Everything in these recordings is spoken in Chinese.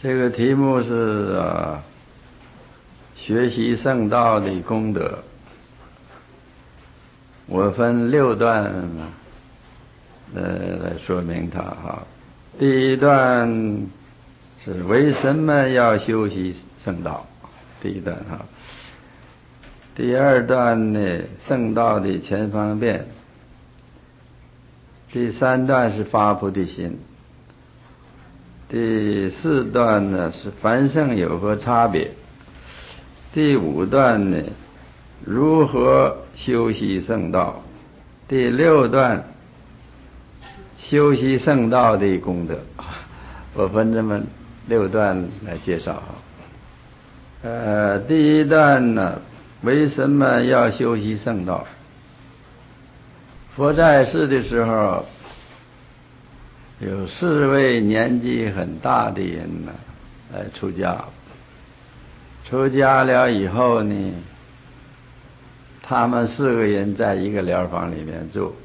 这个题目是学习圣道的功德。我分6段来说明它哈。第一段是为什么要修习圣道，第一段哈。第二段呢，圣道的前方便。第3段是发菩提心。第4段呢是凡圣有何差别。第5段呢如何修习圣道。第6段修习圣道的功德。我分这么6段来介绍第一段呢，为什么要修习圣道？佛在世的时候，有4位年纪很大的人呢来出家。出家了以后呢，他们4个人在一个寮房里面住。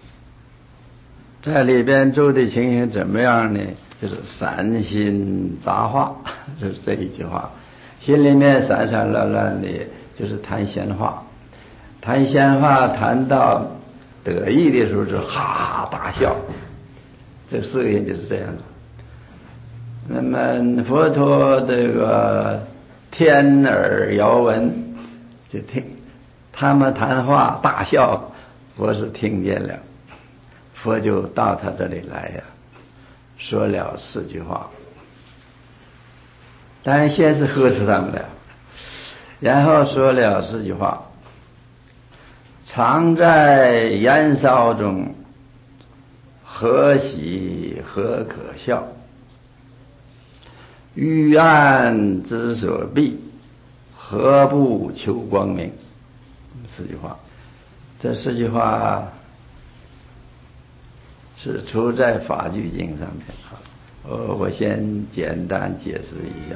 在里边住的情形怎么样呢？就是散心杂话，就是这一句话。心里面散散乱乱的，就是谈闲话。谈闲话谈到得意的时候就哈哈大笑。这4个人就是这样的。那么佛陀这个天耳遥闻，就听他们谈话大笑，佛是听见了。佛就到他这里来呀，说了4句话。当然先是呵斥他们了，然后说了4句话。常在燃烧中，何喜何可笑？欲暗之所避，何不求光明？4句话。这4句话是出在法句经上面。我先简单解释一下。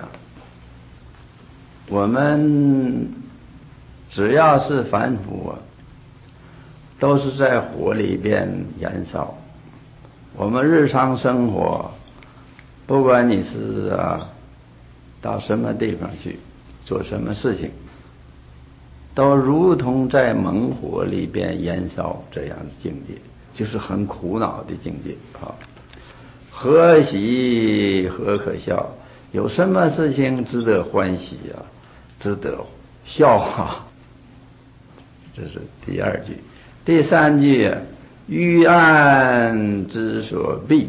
我们只要是凡夫都是在火里边燃烧。我们日常生活，不管你是到什么地方去做什么事情，都如同在猛火里边燃烧这样的境界，就是很苦恼的境界何喜何可笑？有什么事情值得欢喜值得笑这是第2句。第3句欲暗之所避，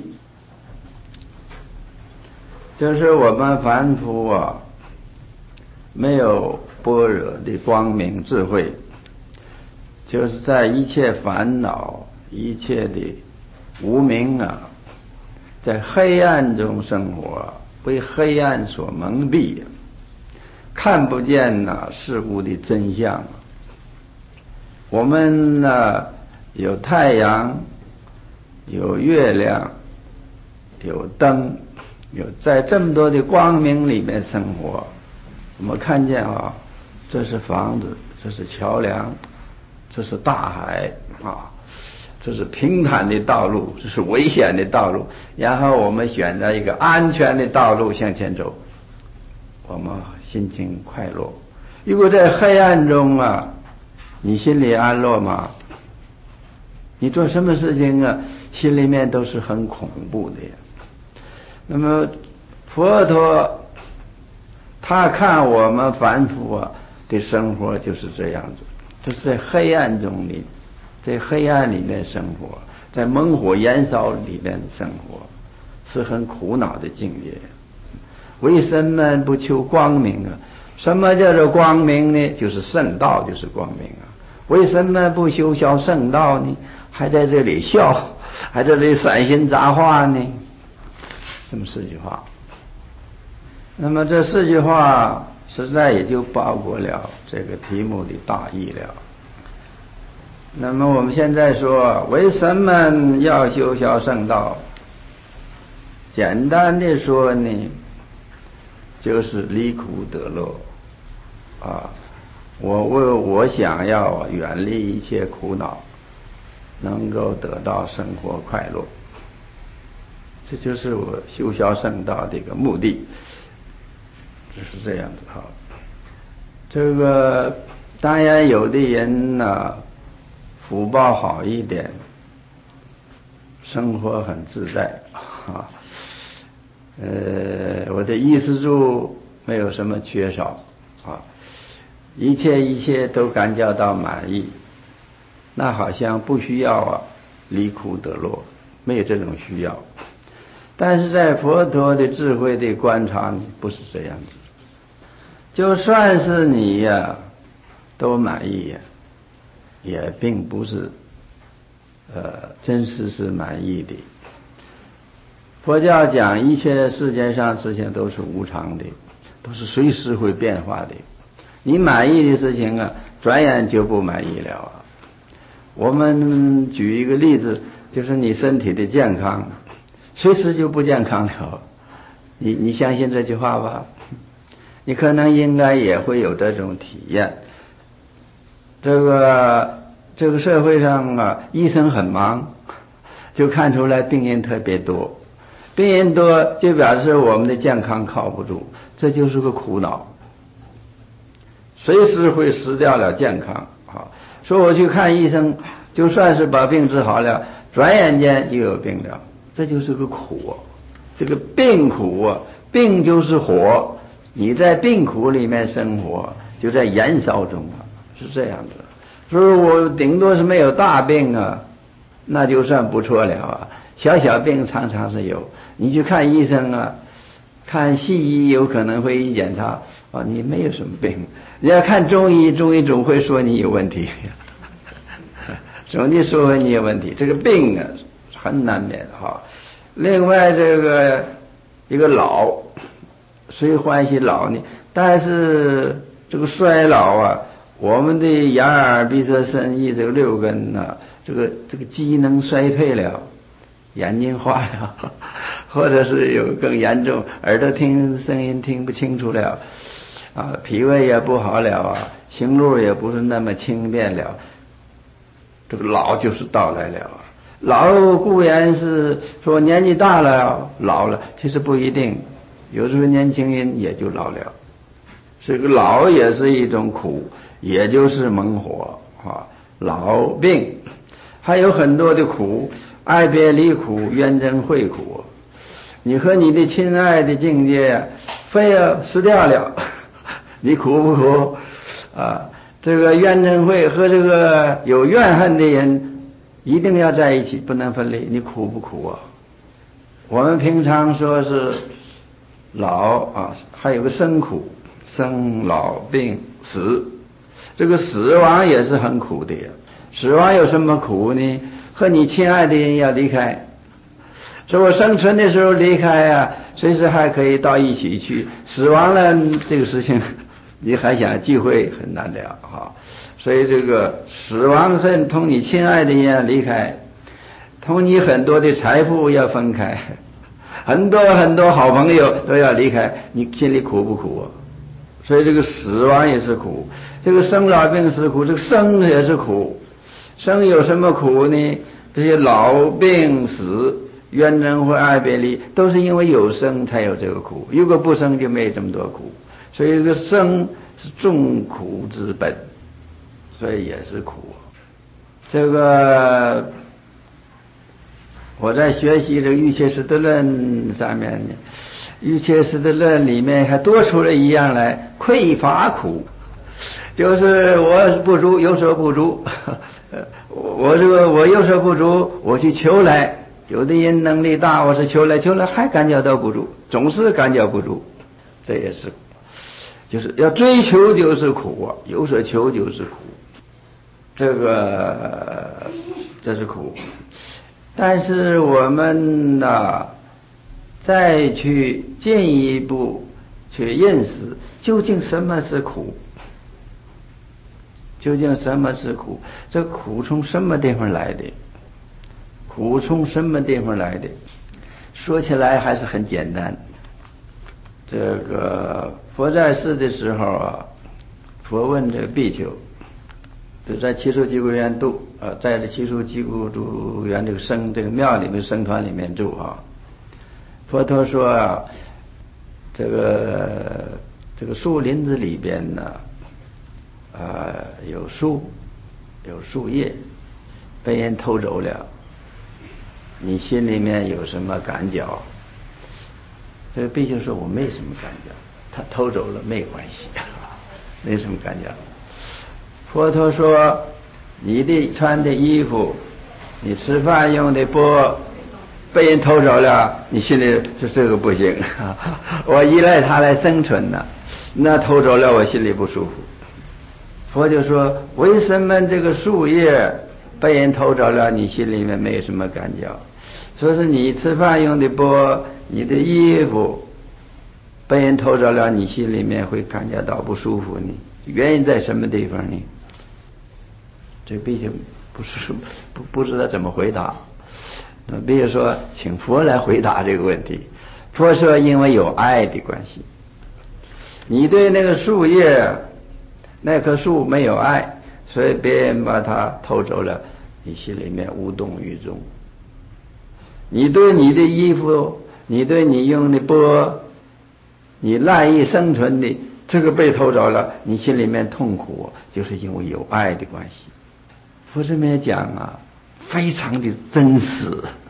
就是我们凡夫没有般若的光明智慧，就是在一切烦恼一切的无明在黑暗中生活，被黑暗所蒙蔽，看不见事物的真相。我们有太阳，有月亮，有灯，在这么多的光明里面生活。我们看见这是房子，这是桥梁，这是大海这是平坦的道路，这是危险的道路，然后我们选择一个安全的道路向前走，我们心情快乐。如果在黑暗中你心里安乐吗？你做什么事情心里面都是很恐怖的呀。那么佛陀他看我们凡夫的生活就是这样子，就是在黑暗中在黑暗里面生活，在猛火燃烧里面生活，是很苦恼的境界。为什么不求光明什么叫做光明呢？就是圣道，就是光明为什么不修小圣道呢？还在这里笑，还在这里散心杂话呢？这么4句话。那么这4句话实在也就包括了这个题目的大意了。那么我们现在说为什么要修小圣道？简单的说呢，就是离苦得乐我想要远离一切苦恼，能够得到生活快乐，这就是我修小圣道的一个目的。 就是这样子哈。这个当然有的人呢，福报好一点，生活很自在啊。我的意思就没有什么缺少啊，一切都感觉到满意，那好像不需要啊离苦得乐，没有这种需要。但是在佛陀的智慧的观察里，不是这样子。就算是你呀都满意呀，也并不是真实是满意的。佛教讲一切世界上事情都是无常的，都是随时会变化的。你满意的事情啊，转眼就不满意了啊。我们举一个例子，就是你身体的健康，随时就不健康了。你相信这句话吧？你可能应该也会有这种体验。这个社会上啊，医生很忙，就看出来病人特别多。病人多就表示我们的健康靠不住，这就是个苦恼，随时会失掉了健康啊。说我去看医生，就算是把病治好了，转眼间又有病了，这就是个苦啊。这个病苦啊，病就是火，你在病苦里面生活，就在燃烧中啊，是这样的。所以我顶多是没有大病啊，那就算不错了啊。小小病常常是有，你去看医生啊，看西医有可能会一检查啊，你没有什么病。你要看中医，中医总会说你有问题，总的说你有问题。这个病啊，很难免哈。另外这个一个老，谁欢喜老呢？但是这个衰老啊，我们的眼耳鼻舌身意这个六根呢，这个机能衰退了。眼睛花了，或者是有更严重，耳朵听声音听不清楚了啊，脾胃也不好了啊，行路也不是那么轻便了，这个老就是到来了。老固然是说年纪大了老了，其实不一定，有时候年轻人也就老了。这个老也是一种苦，也就是猛火啊，老病还有很多的苦。爱别离苦，怨憎会苦。你和你的亲爱的境界非要失掉了，你苦不苦啊？这个怨憎会和这个有怨恨的人一定要在一起，不能分离，你苦不苦啊？我们平常说是老啊，还有个生苦，生老病死，这个死亡也是很苦的呀。死亡有什么苦呢？和你亲爱的人要离开，说我生存的时候离开啊，随时还可以到一起去，死亡了这个事情你还想聚会很难了哈。所以这个死亡恨同你亲爱的人要离开，同你很多的财富要分开，很多好朋友都要离开，你心里苦不苦啊？所以这个死亡也是苦，这个生老病死苦，这个生也是苦。生有什么苦呢？这些老病死怨憎会爱别离，都是因为有生才有这个苦，如果不生就没这么多苦。所以这个生是众苦之本，所以也是苦。这个我在学习这个瑜伽师地论上面呢，瑜伽师地论里面还多出了一样来，匮乏苦，就是我不足，有所不足。我有所不足，我去求来。有的人能力大，我是求来还感觉到不足，总是感觉不足，这也是，就是要追求就是苦啊，有所求就是苦，这是苦。但是我们呢，再去进一步去认识究竟什么是苦。究竟什么是苦？这苦从什么地方来的？苦从什么地方来的？说起来还是很简单。这个佛在世的时候啊，佛问这个比丘，就在七处集故园住在这七处集故园这个庙里面僧团里面住啊。佛陀说啊，这个这个树林子里边呢，有树，有树叶，被人偷走了，你心里面有什么感觉？这个比丘说：“我没什么感觉，他偷走了没关系，没什么感觉。”佛陀说：“你的穿的衣服，你吃饭用的钵，被人偷走了，你心里是这个不行，我依赖它来生存呢，那偷走了我心里不舒服。”佛就说：“为什么这个树叶被人偷走了，你心里面没有什么感觉？说是你吃饭用的钵，你的衣服被人偷走了，你心里面会感觉到不舒服呢？原因在什么地方呢？”这毕竟不知道怎么回答。比如说，请佛来回答这个问题。佛说：“因为有爱的关系，你对那个树叶，那棵树没有爱，所以别人把它偷走了，你心里面无动于衷。你对你的衣服，你对你用的钵，你赖以生存的这个被偷走了，你心里面痛苦，就是因为有爱的关系。”佛这边讲啊，非常的真实。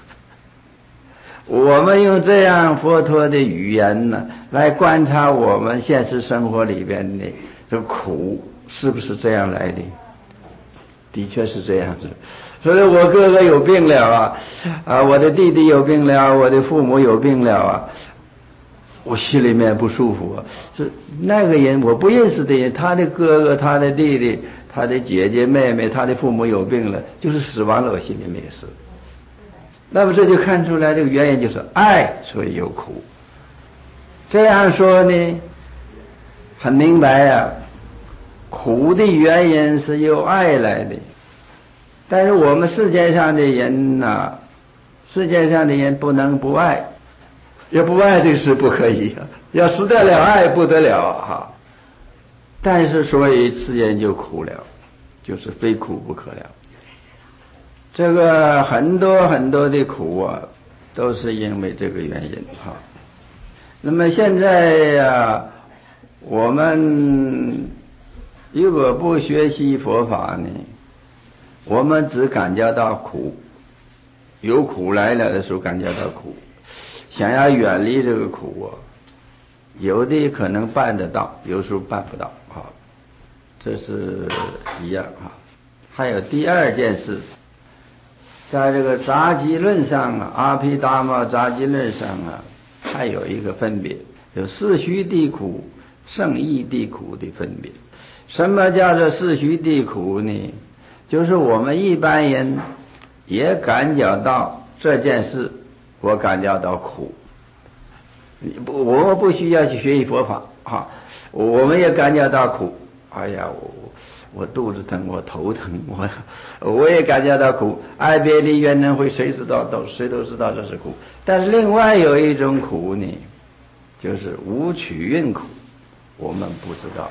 我们用这样佛陀的语言呢，来观察我们现实生活里边的这苦，是不是这样来的？的确是这样子。所以我哥哥有病了我的弟弟有病了，我的父母有病了我心里面不舒服是那个人我不认识的人，他的哥哥，他的弟弟，他的姐姐妹妹，他的父母有病了，就是死亡了，我心里没事。那么这就看出来这个原因就是爱，所以有苦。这样说呢，很明白苦的原因是由爱来的。但是我们世界上的人世界上的人不能不爱，要不爱这个是不可以要失得了爱不得了但是所以世人就苦了，就是非苦不可了。这个很多很多的苦都是因为这个原因那么现在我们如果不学习佛法呢，我们只感觉到苦，有苦来了的时候感觉到苦，想要远离这个苦有的可能办得到，有时候办不到这是一样还有第二件事，在这个杂集论上阿毗达摩杂集论上还有一个分别，有四虚地苦、胜义地苦的分别。什么叫做四虚地苦呢？就是我们一般人也感觉到这件事，我感觉到苦。我们不需要去学习佛法我们也感觉到苦。哎呀，我肚子疼，我头疼，我也感觉到苦。爱别离怨憎会，谁都知道这是苦。但是另外有一种苦呢，就是无取运苦，我们不知道。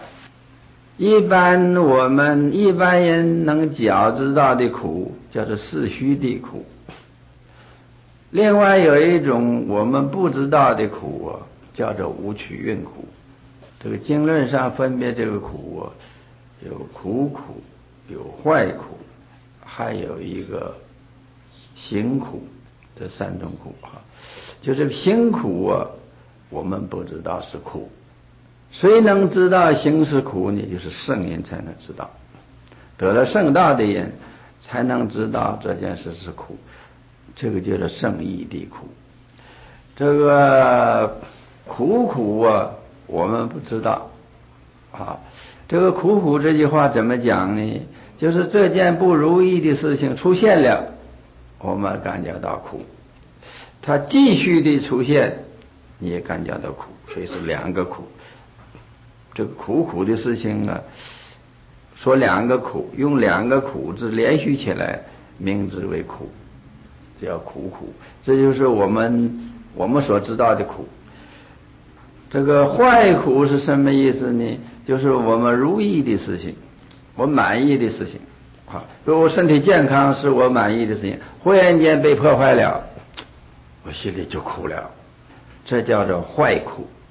我们一般人能觉知到的苦叫做四虚的苦。另外有一种我们不知道的苦叫做无取运苦。这个经论上分别这个苦有苦苦，有坏苦，还有一个行苦，这三种苦就这个行苦我们不知道是苦。谁能知道行是苦呢？就是圣人才能知道，得了圣道的人才能知道这件事是苦，这个叫做圣义的苦。这个苦我们不知道这个苦这句话怎么讲呢？就是这件不如意的事情出现了，我们感觉到苦，它继续的出现你也感觉到苦，所以是两个苦。这个苦的事情说两个苦，用两个苦字连续起来名字为苦，叫苦。这就是我们所知道的苦。这个坏苦是什么意思呢？就是我们如意的事情，我满意的事情比如我身体健康是我满意的事情，忽然间被破坏了，我心里就苦了，这叫做坏苦。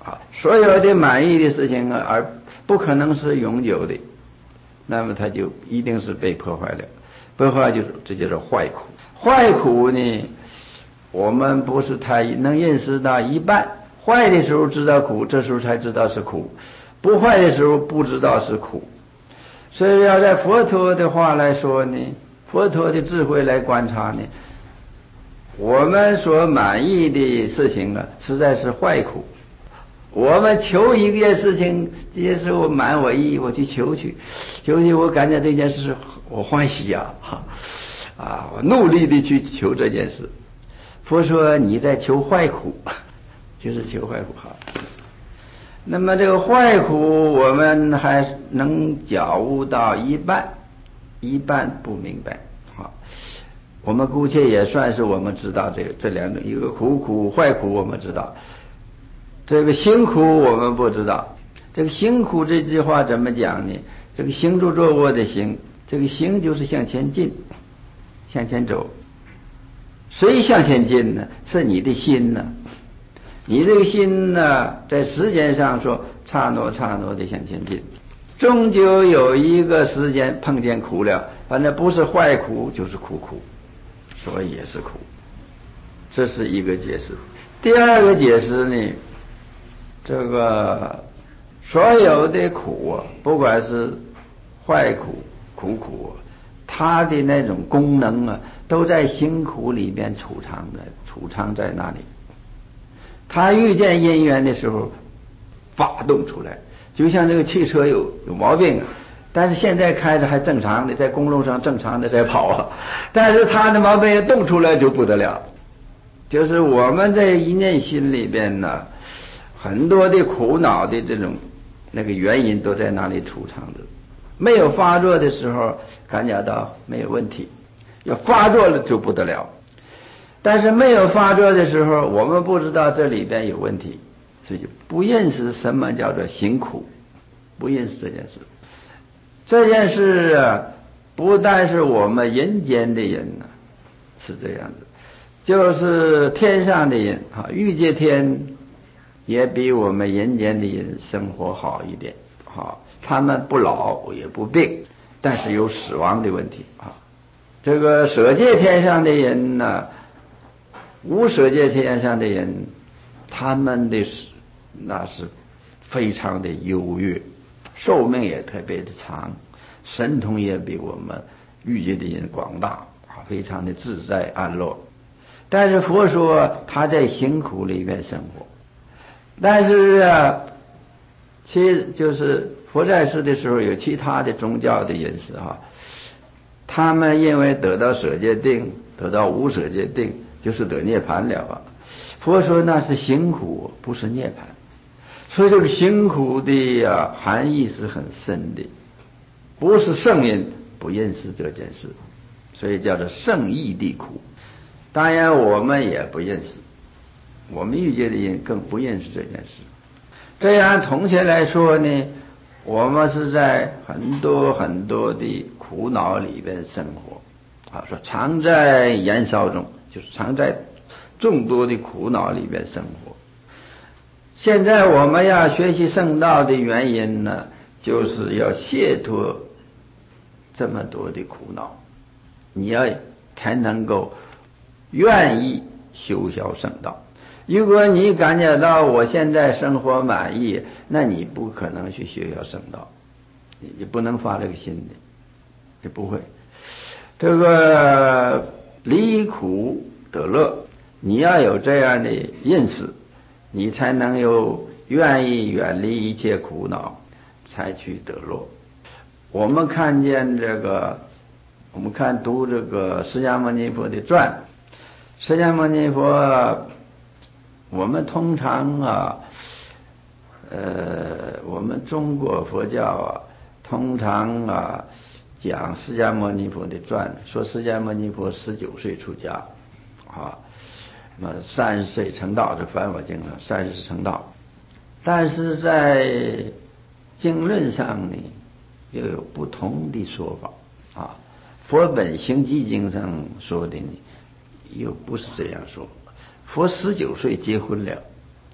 所有的满意的事情而不可能是永久的，那么它就一定是被破坏了。破坏这就是坏苦。坏苦呢，我们不是太能认识到一半。坏的时候知道苦，这时候才知道是苦；不坏的时候不知道是苦。所以要在佛陀的话来说呢，佛陀的智慧来观察呢，我们所满意的事情实在是坏苦。我们求一件事情，这件事我满我意，我去求去，我感觉这件事我欢喜我努力的去求这件事。佛说你在求坏苦，就是求坏苦那么这个坏苦我们还能觉悟到一半，一半不明白我们姑且也算是我们知道这两种，一个苦坏苦我们知道，这个行苦我们不知道。这个行苦这句话怎么讲呢？这个行住坐卧的行，这个行就是向前进，向前走。谁向前进呢？是你的心呢。你这个心呢，在时间上说刹那的向前进，终究有一个时间碰见苦了，反正不是坏苦就是苦，所以也是苦。这是一个解释。第二个解释呢，这个所有的苦不管是坏苦苦它的那种功能都在行苦里面储藏在那里。他遇见因缘的时候发动出来，就像这个汽车有毛病但是现在开着还正常的，在公路上正常的在跑但是他的毛病一动出来就不得了。就是我们在一念心里边呢，很多的苦恼的这种那个原因都在那里储藏着。没有发作的时候感觉到没有问题，要发作了就不得了。但是没有发作的时候，我们不知道这里边有问题，所以就不认识什么叫做行苦，不认识这件事。这件事不但是我们人间的人是这样子，就是天上的人欲界天也比我们人间的人生活好一点他们不老也不病，但是有死亡的问题这个舍界天上的人呢，无舍界天上的人，他们的那是非常的优越，寿命也特别的长，神通也比我们欲界的人广大非常的自在安乐。但是佛说他在行苦里面生活，但是就是佛在世的时候有其他的宗教的人士他们因为得到舍界定，得到无舍界定，就是得涅槃了佛说那是行苦，不是涅槃。所以这个行苦的含义是很深的，不是圣人不认识这件事，所以叫做圣义的苦。当然我们也不认识，我们欲界的人更不认识这件事。这样统起来说呢，我们是在很多的苦恼里边生活说常在燃烧中，就是常在众多的苦恼里边生活。现在我们要学习圣道的原因呢，就是要解脱这么多的苦恼，你要才能够愿意修销圣道。如果你感觉到我现在生活满意，那你不可能去修销圣道，你不能发这个心的，你不会。这个离苦得乐，你要有这样的认识，你才能有愿意远离一切苦恼，才去得乐。我们看见我们读这个释迦牟尼佛的传，释迦牟尼佛我们通常我们中国佛教通常讲释迦牟尼佛的传，说释迦牟尼佛19岁出家那么30岁成道，这梵法经上30岁成道。但是在经论上呢又有不同的说法佛本行记经上说的呢又不是这样说。佛19岁结婚了，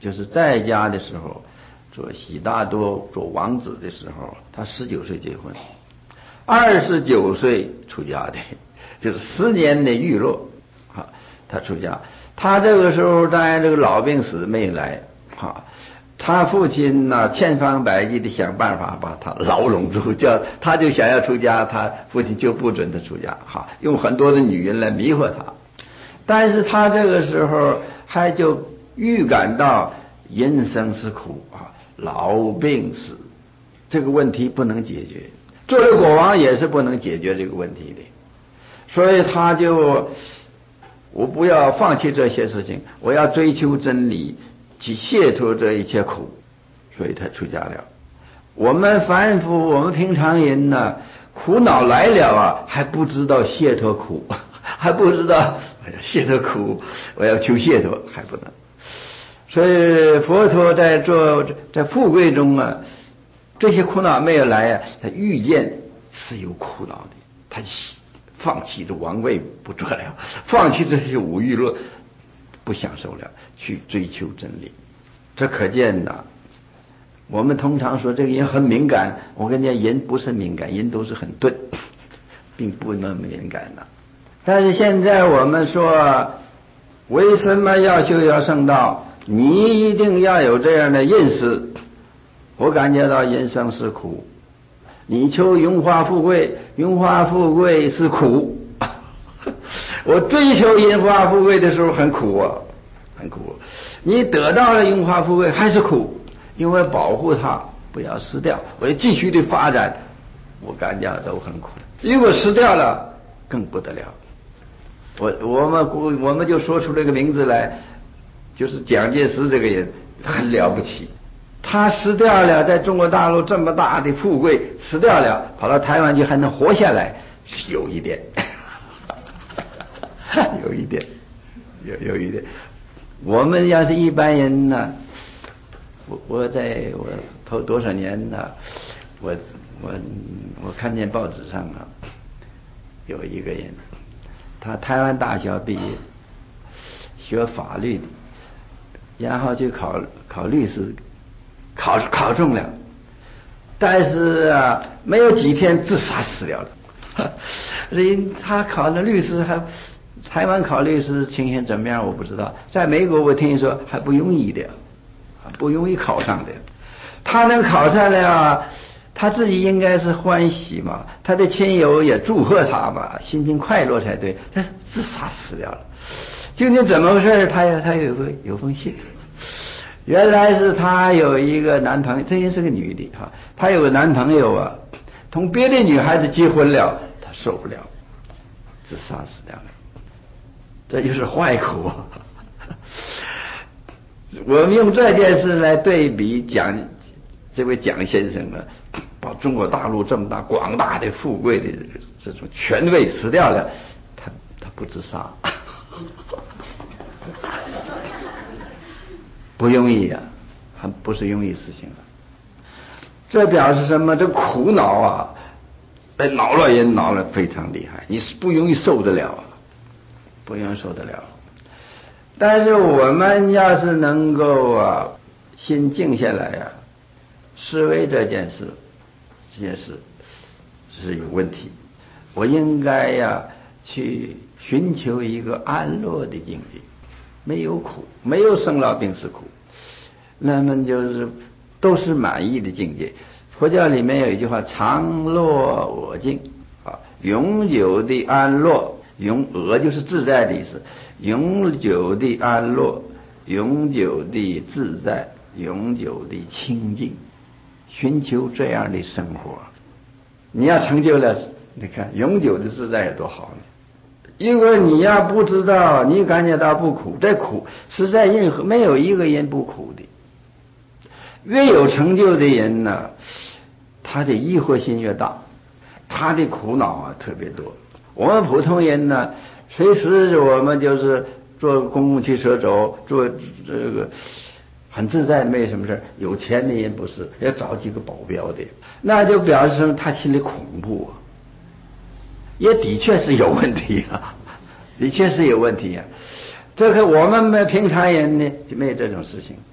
就是在家的时候，做悉达多做王子的时候，他19岁结婚，29岁出家的，就是10年的娱乐啊，他出家。他这个时候在这个老病死没来啊，他父亲呢千方百计的想办法把他牢笼住，他就想要出家，他父亲就不准他出家哈，用很多的女人来迷惑他。但是他这个时候还就预感到人生是苦啊，老病死这个问题不能解决，作为国王也是不能解决这个问题的，所以他就我不要放弃这些事情，我要追求真理，去解脱这一切苦，所以他出家了。我们凡夫，我们平常人呢，苦恼来了啊，还不知道解脱苦，还不知道解脱苦，我要求解脱还不能。所以佛陀在富贵中啊，这些苦恼没有来啊，他遇见是有苦恼的，他放弃这王位不做了，放弃这些五欲乐不享受了，去追求真理。这可见呐，我们通常说这个人很敏感，我跟你讲，人不是敏感，人都是很钝，并不那么敏感的。但是现在我们说，为什么要修要圣道？你一定要有这样的认识。我感觉到人生是苦，你求荣华富贵，荣华富贵是苦。我追求荣华富贵的时候很苦啊，很苦。你得到了荣华富贵还是苦，因为保护它不要失掉，我要继续的发展，我感觉都很苦。如果失掉了更不得了。我们就说出这个名字来，就是蒋介石这个人很了不起。他失掉了在中国大陆这么大的富贵，失掉了跑到台湾去还能活下来，有一点有一点有一点。我们要是一般人呢，我头多少年呢，我看见报纸上啊，有一个人，他台湾大学毕业，学法律的，然后去考律师，考中了，但是啊，没有几天自杀死了。他考了律师，台湾考律师情形怎么样我不知道，在美国我听说还不容易的，不容易考上的。他能考上了，他自己应该是欢喜嘛，他的亲友也祝贺他嘛，心情快乐才对。他自杀死了，究竟怎么回事？他有封信，原来是他有一个男朋友，这也是个女的哈，他有个男朋友啊，同别的女孩子结婚了，他受不了，自杀死掉了。这就是坏苦。我们用这件事来对比这位蒋先生呢，把中国大陆这么大广大的富贵的这种权位辞掉了，他不自杀，不容易啊，还不是容易事情啊。这表示什么？这苦恼啊，恼了人恼了非常厉害，你是不容易受得了啊，不容易受得了。但是我们要是能够啊，心静下来啊，思维这件事是有问题，我应该呀去寻求一个安乐的境界，没有苦，没有生老病死苦，那么就是都是满意的境界。佛教里面有一句话，常乐我净啊，永久的安乐，我就是自在的意思，永久的安乐，永久的自在，永久的清净，寻求这样的生活，你要成就了，你看永久的自在有多好呢？如果你要不知道，你感觉到不苦，这苦实在没有一个人不苦的。越有成就的人呢，他的疑惑心越大，他的苦恼啊特别多。我们普通人呢，随时我们就是坐公共汽车走，坐这个很自在，没什么事。有钱的人不是要找几个保镖的，那就表示什么？他心里恐怖啊，也的确是有问题啊，的确是有问题啊。这个我们平常人呢就没有这种事情。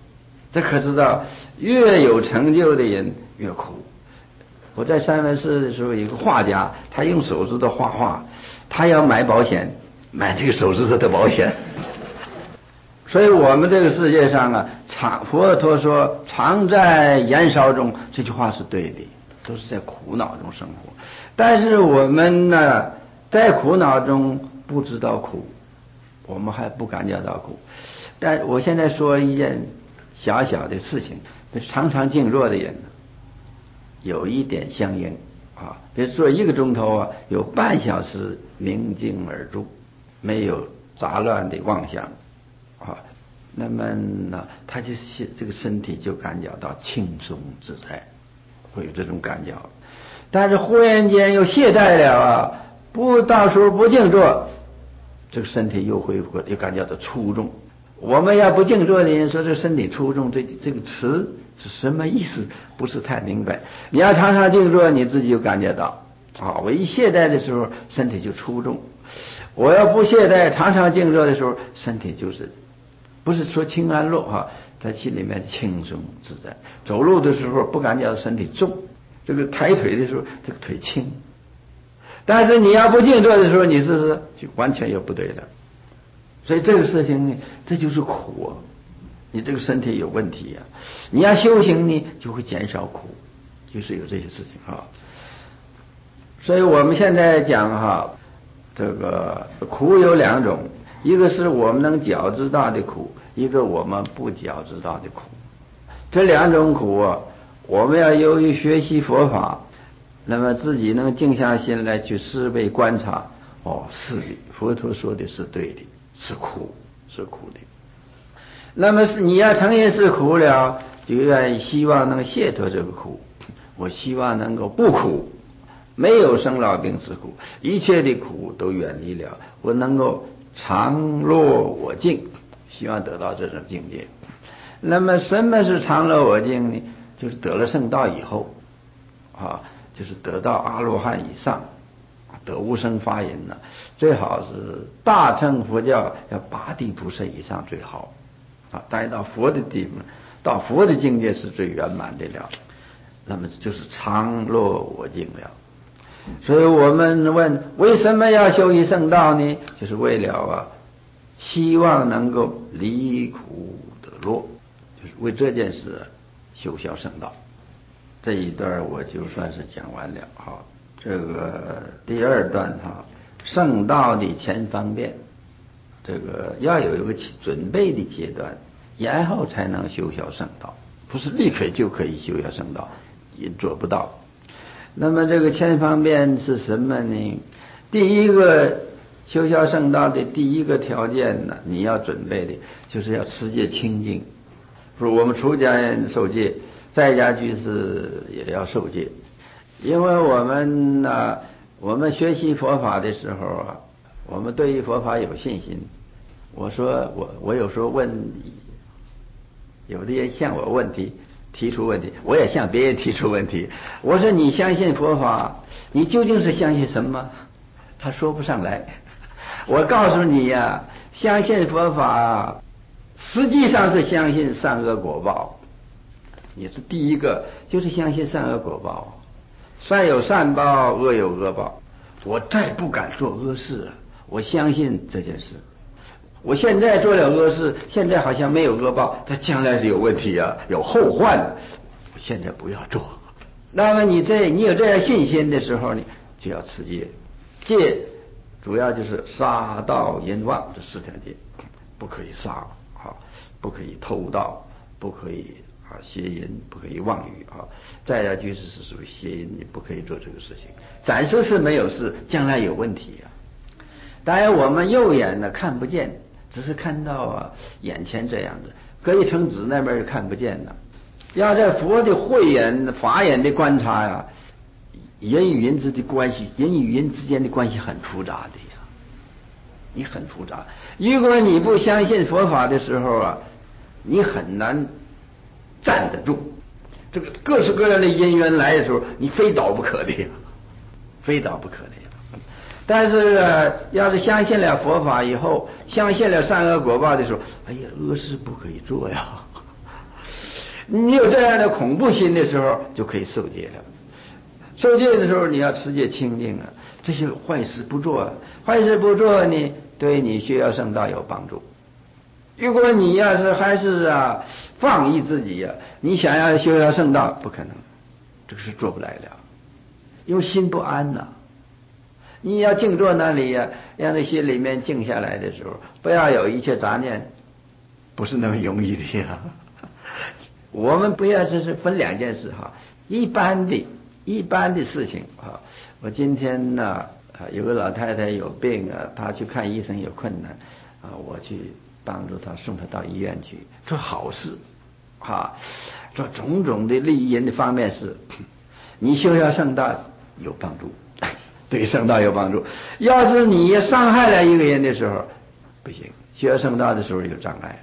这可知道，越有成就的人越苦。我在三藩市的时候，有个画家，他用手指头画画，他要买保险，买这个手指头的保险。所以我们这个世界上啊，佛陀说常在燃烧中，这句话是对的，都是在苦恼中生活。但是我们呢，在苦恼中不知道苦，我们还不感觉到苦。但我现在说一件小小的事情，常常静坐的人有一点相应啊，比如说1个钟头啊，有半小时明镜而住，没有杂乱的妄想啊，那么呢，他这个身体就感觉到轻松自在，会有这种感觉。但是忽然间又懈怠了啊，到时候不静坐，这个身体又恢复，又感觉到粗重。我们要不静坐的人说这个身体粗重，这个词是什么意思？不是太明白。你要常常静坐，你自己就感觉到啊，我一懈怠的时候，身体就粗重；我要不懈怠，常常静坐的时候，身体就是不是说轻安乐哈，在心里面轻松自在。走路的时候不感觉到身体重，这个抬腿的时候，这个腿轻。但是你要不静坐的时候，你试试就完全又不对了。所以这个事情呢，这就是苦啊！你这个身体有问题啊！你要修行呢，就会减少苦，就是有这些事情啊。所以我们现在讲哈，这个苦有2种，一个是我们能觉知到的苦，一个我们不觉知到的苦。这2种苦啊，我们要由于学习佛法，那么自己能静下心来去思维观察，哦，是的，佛陀说的是对的，是苦，是苦的。那么是你要承认是苦了，就愿意希望能解脱这个苦。我希望能够不苦，没有生老病死苦，一切的苦都远离了，我能够常乐我净，希望得到这种境界。那么什么是常乐我净呢？就是得了圣道以后啊，就是得到阿罗汉以上，得无生法忍呢，最好是大乘佛教要八地菩萨以上最好啊，待到佛的地方，到佛的境界是最圆满的了。那么就是常乐我净了。所以我们问为什么要修习圣道呢？就是为了啊，希望能够离苦得乐，就是为这件事修效圣道。这一段我就算是讲完了。好，这个第2段哈，圣道的前方便，这个要有一个准备的阶段，然后才能修效圣道，不是立刻就可以修效圣道，也做不到。那么这个前方便是什么呢？第一个修效圣道的第一个条件呢，你要准备的就是要持戒清净。说我们出家人受戒，在家居士也要受戒，因为我们呢，我们学习佛法的时候啊，我们对于佛法有信心。我说我有时候问，有的人向我问题，提出问题，我也向别人提出问题。我说你相信佛法，你究竟是相信什么？他说不上来。我告诉你呀，相信佛法实际上是相信善恶果报。你是第一个，就是相信善恶果报，善有善报，恶有恶报。我再不敢做恶事了，我相信这件事。我现在做了恶事，现在好像没有恶报，它将来是有问题啊，有后患。我现在不要做。那么你有这样信心的时候呢，就要持戒。戒主要就是杀盗淫妄这4条戒，不可以杀啊，不可以偷盗，不可以邪淫，不可以妄语啊。在家居士是属于邪淫，你不可以做这个事情。暂时是没有事，将来有问题啊。当然我们右眼呢看不见，只是看到眼前这样子，隔一层纸那边是看不见的。要在佛的慧眼法眼的观察呀，人与人之间的关系，人与人之间的关系很复杂的呀，你很复杂。如果你不相信佛法的时候啊，你很难站得住。这个各式各样的因缘来的时候，你非倒不可的呀，非倒不可的呀。但是要是相信了佛法以后，相信了善恶果报的时候，哎呀，恶事不可以做呀。 你有这样的恐怖心的时候，就可以受戒了。受戒的时候，你要持戒清净啊，这些坏事不做，坏事不做呢，对你学校圣道有帮助。如果你要是还是放逸自己你想要修校圣道，不可能，这个是做不来的，因为心不安呐。你要静坐那里让这心里面静下来的时候，不要有一切杂念，不是那么容易的呀。我们不要这是分两件事一般的事情我今天有个老太太有病她去看医生有困难我去帮助她送她到医院去做好事做种种的利益人的方面事，你修校圣道有帮助，对圣道有帮助。要是你伤害了一个人的时候，不行，修校圣道的时候有障碍。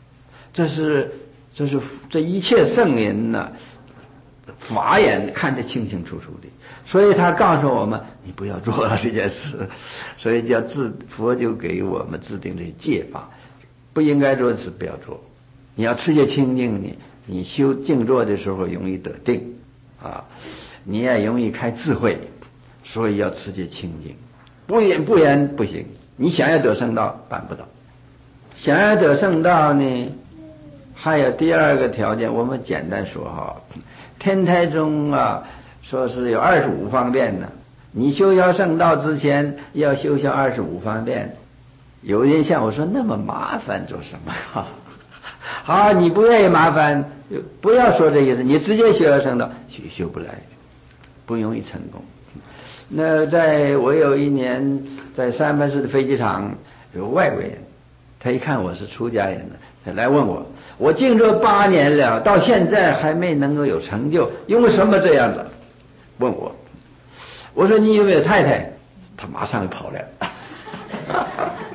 这一切圣人法眼看得清清楚楚的，所以他告诉我们，你不要做了这件事。所以佛就给我们制定这戒法，不应该做的事不要做。你要持戒清净呢，你修静坐的时候容易得定你也容易开智慧，所以要持戒清净。不然不行。你想要得圣道办不到。想要得圣道呢，还有第二个条件，我们简单说天台中说是有25方便呢。你修校圣道之前要修校25方便。有人向我说那么麻烦做什么好，你不愿意麻烦，不要说这意思，你直接修校圣道修不来，不容易成功。那我有一年在三藩市的飞机场有外国人，他一看我是出家人他来问我静坐8年了，到现在还没能够有成就，因为什么这样子？问我说你有没有太太？他马上就跑来了。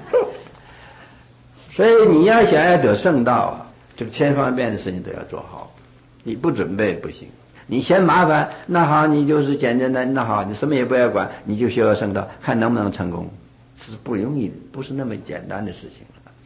所以你要想要得圣道这个千方便的事情都要做好，你不准备不行。你嫌麻烦，那好，你就是简单的，那好，你什么也不要管，你就修圣道，看能不能成功，是不容易的，不是那么简单的事情。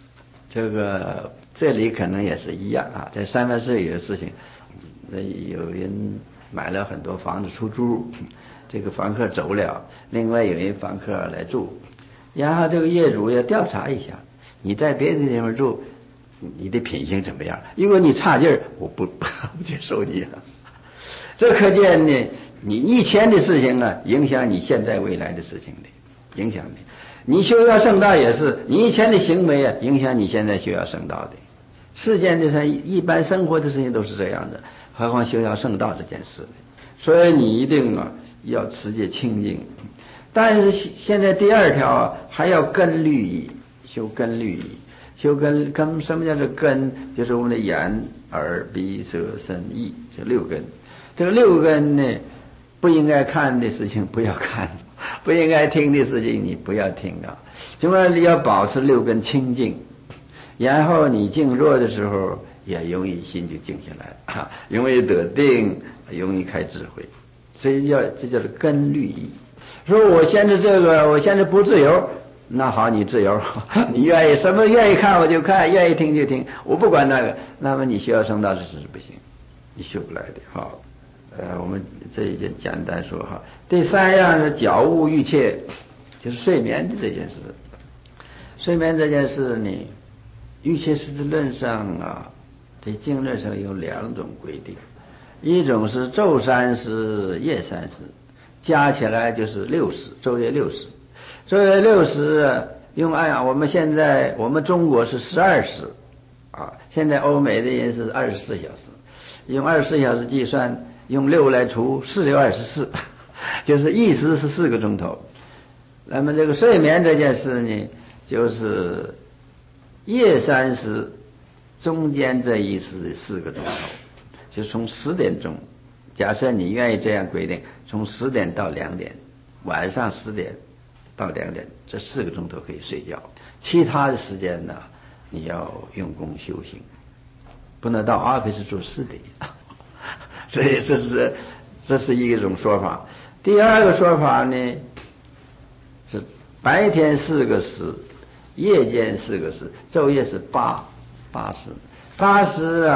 这里可能也是一样在三藩市有的事情，有人买了很多房子出租，这个房客走了，另外有人房客来住，然后这个业主要调查一下，你在别的地方住，你的品行怎么样？如果你差劲儿，我不接受你这可见呢，你以前的事情影响你现在未来的事情的，影响你修校圣道也是，你以前的行为影响你现在修校圣道的。世间的一般生活的事情都是这样的，何况修校圣道这件事呢？所以你一定要持戒清净。但是现在第2条还要根律仪，修根律仪。修根什么叫做根？就是我们的眼耳鼻舌身意，这6根。这个6根呢，不应该看的事情不要看，不应该听的事情你不要听另外你要保持6根清净，然后你静坐的时候也容易心就静下来容易得定，容易开智慧。所以这叫做根律仪。说我现在不自由，那好，你自由你愿意什么愿意看我就看，愿意听就听，我不管那个。那么你修校圣道这是不行，你修不来的我们这一件简单说第3样是觉悟欲切，就是睡眠的这件事。睡眠这件事呢，欲切实质论上在经论上有2种规定，一种是昼3时夜3时，加起来就是6时，昼夜6时。昼夜6时用我们现在我们中国是12时现在欧美的人是24小时，用24小时计算，用6来除，4六24，就是1时是4个钟头。那么这个睡眠这件事呢，就是夜3时中间这1时4个钟头，就从10点钟，假设你愿意这样规定，从10点到2点，晚上10点到2点，这4个钟头可以睡觉，其他的时间呢，你要用功修行，不能到 office 做事的所以这是一种说法。第2个说法呢，是白天4个时，夜间4个时，昼夜是8时。8时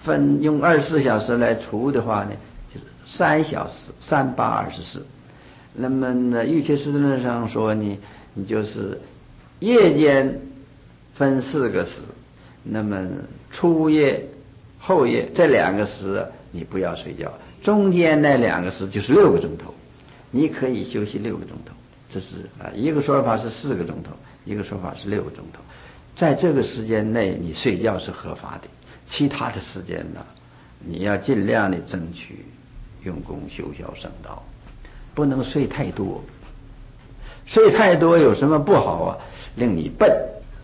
用24小时来除的话呢，就是3小时，3824。那么呢，预期时论上说呢，你就是夜间分4个时，那么初夜、后夜这2个时你不要睡觉，中间那2个时就是6个钟头，你可以休息6个钟头。这是一个说法是4个钟头，一个说法是6个钟头。在这个时间内你睡觉是合法的，其他的时间呢，你要尽量的争取用功修孝圣道，不能睡太多。睡太多有什么不好啊？令你笨，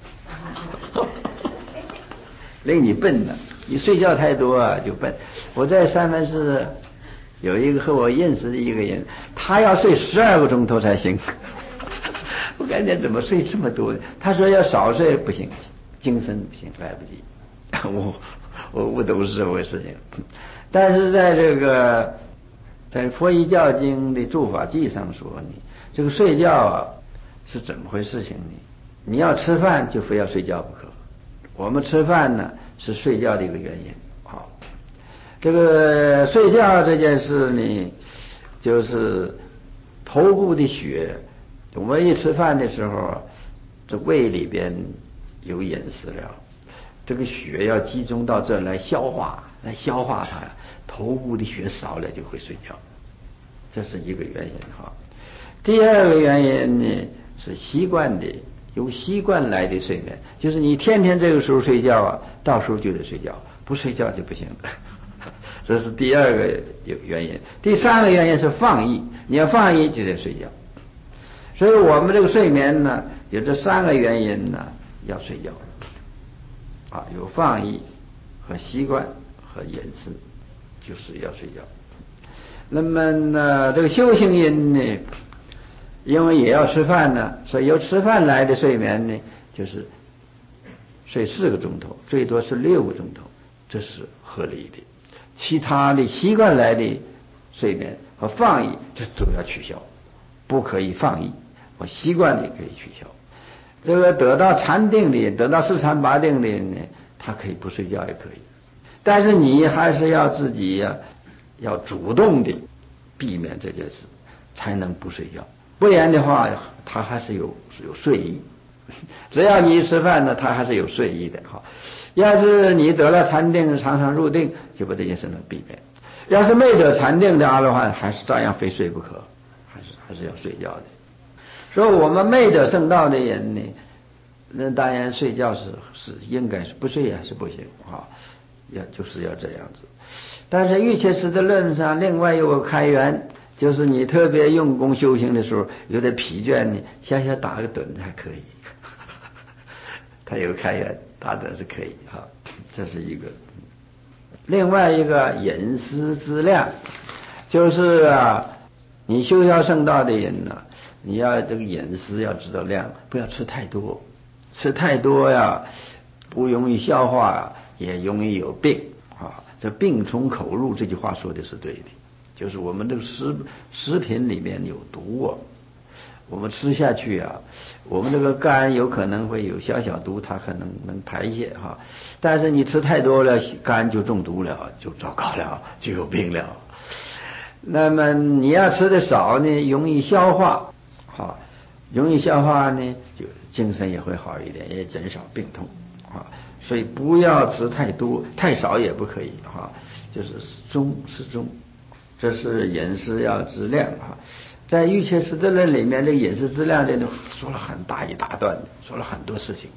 令你笨呢。你睡觉太多啊就笨。我在三藩市有一个和我认识的一个人，他要睡12个钟头才行。我感觉怎么睡这么多？他说要少睡不行，精神不行，来不及。我不懂是什么事情。但是在这个在佛遗教经的注法记上说呢，这个睡觉啊是怎么回事情呢？你要吃饭就非要睡觉不可。我们吃饭呢是睡觉的一个原因。好，这个睡觉这件事呢，就是头部的血，我们一吃饭的时候，这胃里边有饮食了，这个血要集中到这来消化它，头部的血少了就会睡觉，这是一个原因哈。第二个原因呢是习惯的，由习惯来的睡眠，就是你天天这个时候睡觉啊，到时候就得睡觉，不睡觉就不行了。这是第二个原因。第三个原因是放逸，你要放逸就得睡觉。所以我们这个睡眠呢，有这3个原因呢，要睡觉啊，有放逸和习惯和饮食，就是要睡觉。那么呢，这个修行人呢，因为也要吃饭呢，所以由吃饭来的睡眠呢，就是睡4个钟头，最多是6个钟头，这是合理的。其他的习惯来的睡眠和放逸，这都要取消，不可以放逸。我习惯的可以取消。这个得到禅定的，得到四禅八定的人呢，他可以不睡觉也可以，但是你还是要自己呀，要主动的避免这件事，才能不睡觉。不然的话，他还是有睡意。只要你一吃饭呢，他还是有睡意的哈。要是你得了禅定，常常入定，就把这件事能避免。要是没得禅定的话，还是照样非睡不可，还是要睡觉的。所以我们没得圣道的人呢，那当然睡觉是应该是不睡还是不行啊，就是要这样子。但是预切师的论上另外有个开源，就是你特别用功修行的时候有点疲倦呢，小打个盹还可以。他有开源，打盹是可以啊，这是一个。另外一个饮食质量，就是你修效圣道的人呢，你要这个饮食要知道量，不要吃太多，吃太多呀，不容易消化，也容易有病啊。这病从口入这句话说的是对的，就是我们这个食品里面有毒啊，我们吃下去啊，我们这个肝有可能会有小毒，它可能排泄哈，但是你吃太多了，肝就中毒了，就糟糕了，就有病了。那么你要吃的少呢，容易消化，好，容易消化呢，就精神也会好一点，也减少病痛啊。所以不要吃太多，太少也不可以哈，就是适中，这是饮食要质量哈。在预切师的论里面，这个饮食质量这说了很大一大段，说了很多事情。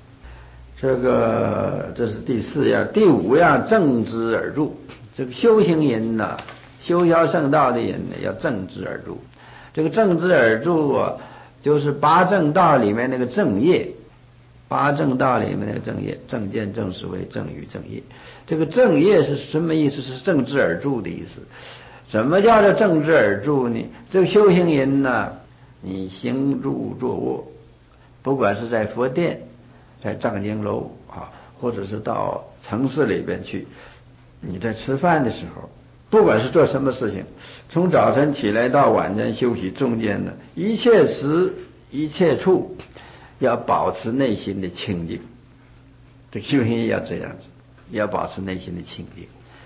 这是第4样，第5样正知而入。这个修行人呢，修效圣道的人呢，要正知而入。这个正知而入啊，就是八正道里面那个正业。八正道里面那个正业，正见、正思维、正语、正业。这个正业是什么意思？是正知而入的意思。什么叫做正知而入呢？这个修行人呢，你行住坐卧，不管是在佛殿、在藏经楼啊，或者是到城市里边去，你在吃饭的时候，不管是做什么事情，从早晨起来到晚间休息中间呢，一切时一切处，要保持内心的清净。这修行也要这样子，要保持内心的清净。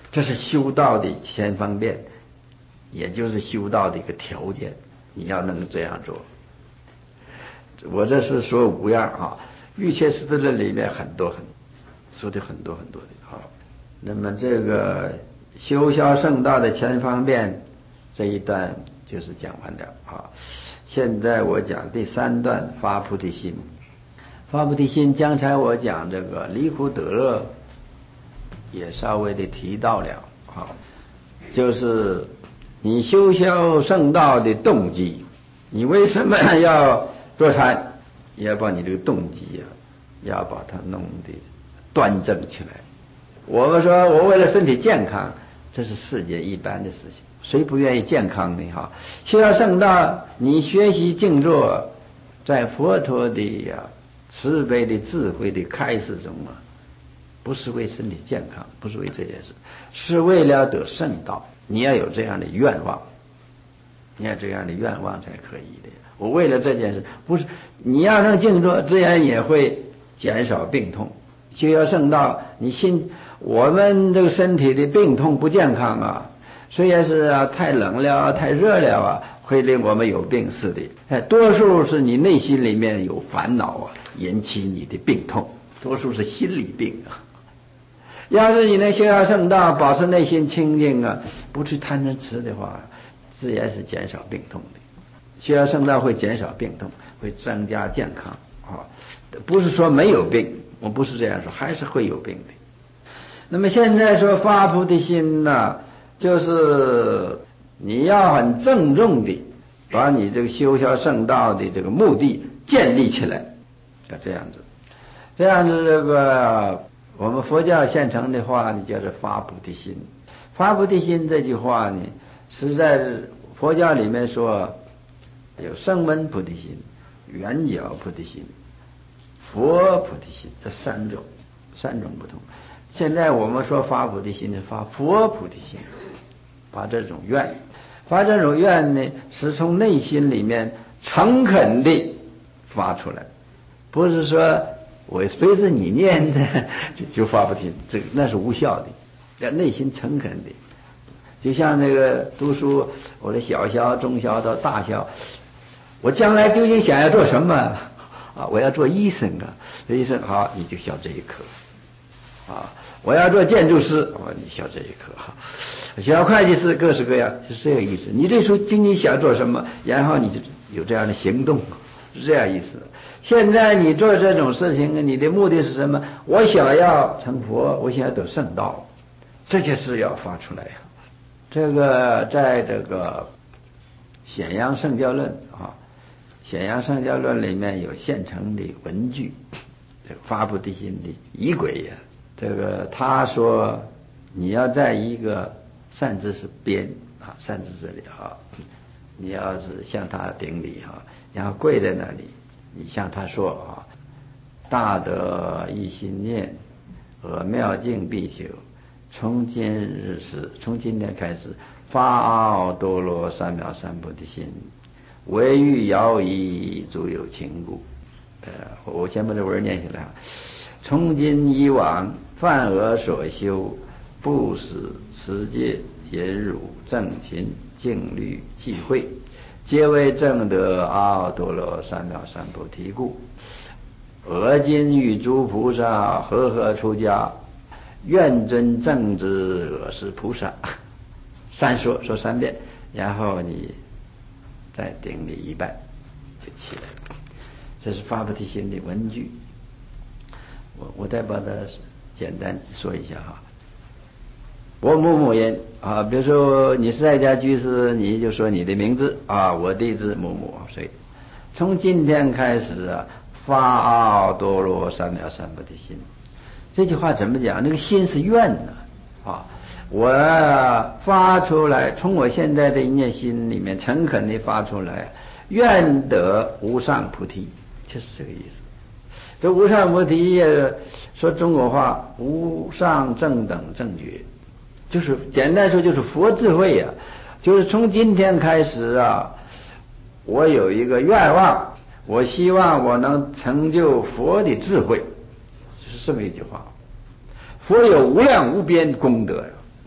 这是修道的前方便，也就是修道的一个条件，你要能这样做。我这是说5样啊，瑜伽师的里面很多说的很多的啊。那么这个修销圣道的前方便这一段就是讲完了啊。现在我讲第3段发菩提心。发菩提心，刚才我讲这个离苦得乐也稍微的提到了啊，就是你修销圣道的动机，你为什么要做禅，也要把你这个动机要把它弄得端正起来。我们说我为了身体健康，这是世间一般的事情，谁不愿意健康呢？哈，修销圣道，你学习静坐，在佛陀的慈悲的智慧的开示中不是为身体健康，不是为这件事，是为了得圣道。你要有这样的愿望，你要这样的愿望才可以的。我为了这件事，不是你要能静坐，自然也会减少病痛。修销圣道，我们这个身体的病痛不健康虽然是太冷了太热了会令我们有病似的，多数是你内心里面有烦恼引起你的病痛，多数是心理病要是你能修销圣道，保持内心清净不去贪嗔痴的话，自然是减少病痛的。修销圣道会减少病痛，会增加健康不是说没有病，我不是这样说，还是会有病的。那么现在说发菩提心就是你要很郑重的把你这个修销圣道的这个目的建立起来，要这样子。这个我们佛教现成的话呢，叫做发菩提心。发菩提心这句话呢，实在是佛教里面说有声闻菩提心、缘觉菩提心、佛菩提心，这三种不同。现在我们说发菩提心是发佛菩提心，发这种愿呢，是从内心里面诚恳地发出来，不是说我随着你念的就发菩提心，这个那是无效的，要内心诚恳的。就像那个读书，我的小学、中学到大学，我将来究竟想要做什么我要做医生医生好，你就学这一科我要做建筑师你学这一科学会计师，各式各样，是这个意思。你这时候究竟想做什么，然后你就有这样的行动，是这样意思。现在你做这种事情，你的目的是什么？我想要成佛，我想要得圣道，这些事要发出来这个在这个显扬圣教论显扬圣教论里面有现成的文句，这个发菩提心的仪轨这个他说你要在一个善知识边善知识里你要是向他顶礼然后跪在那里，你向他说大德一心念，妙境必修，从今天开始发阿多罗三藐三菩提心，唯欲摇夷诸有情故。我先把这文念下来从今以往，梵俄所修，布施、持戒、忍辱、正勤、静虑、忌讳，皆为证得阿多罗三藐三菩提故。俄今与诸菩萨和出家，愿真正之惹是菩萨。说3遍，然后你再顶礼一拜就起来。这是发菩提心的文句。我再把它简单说一下我某某人比如说你是在家居士，你就说你的名字我弟子某某谁，从今天开始发阿多罗三藐三菩提心。这句话怎么讲？那个心是愿我发出来，从我现在的一念心里面诚恳地发出来，愿得无上菩提，就是这个意思。这无上菩提说中国话，无上正等正觉，就是简单说就是佛智慧就是从今天开始我有一个愿望，我希望我能成就佛的智慧，就是这么一句话。佛有无量无边功德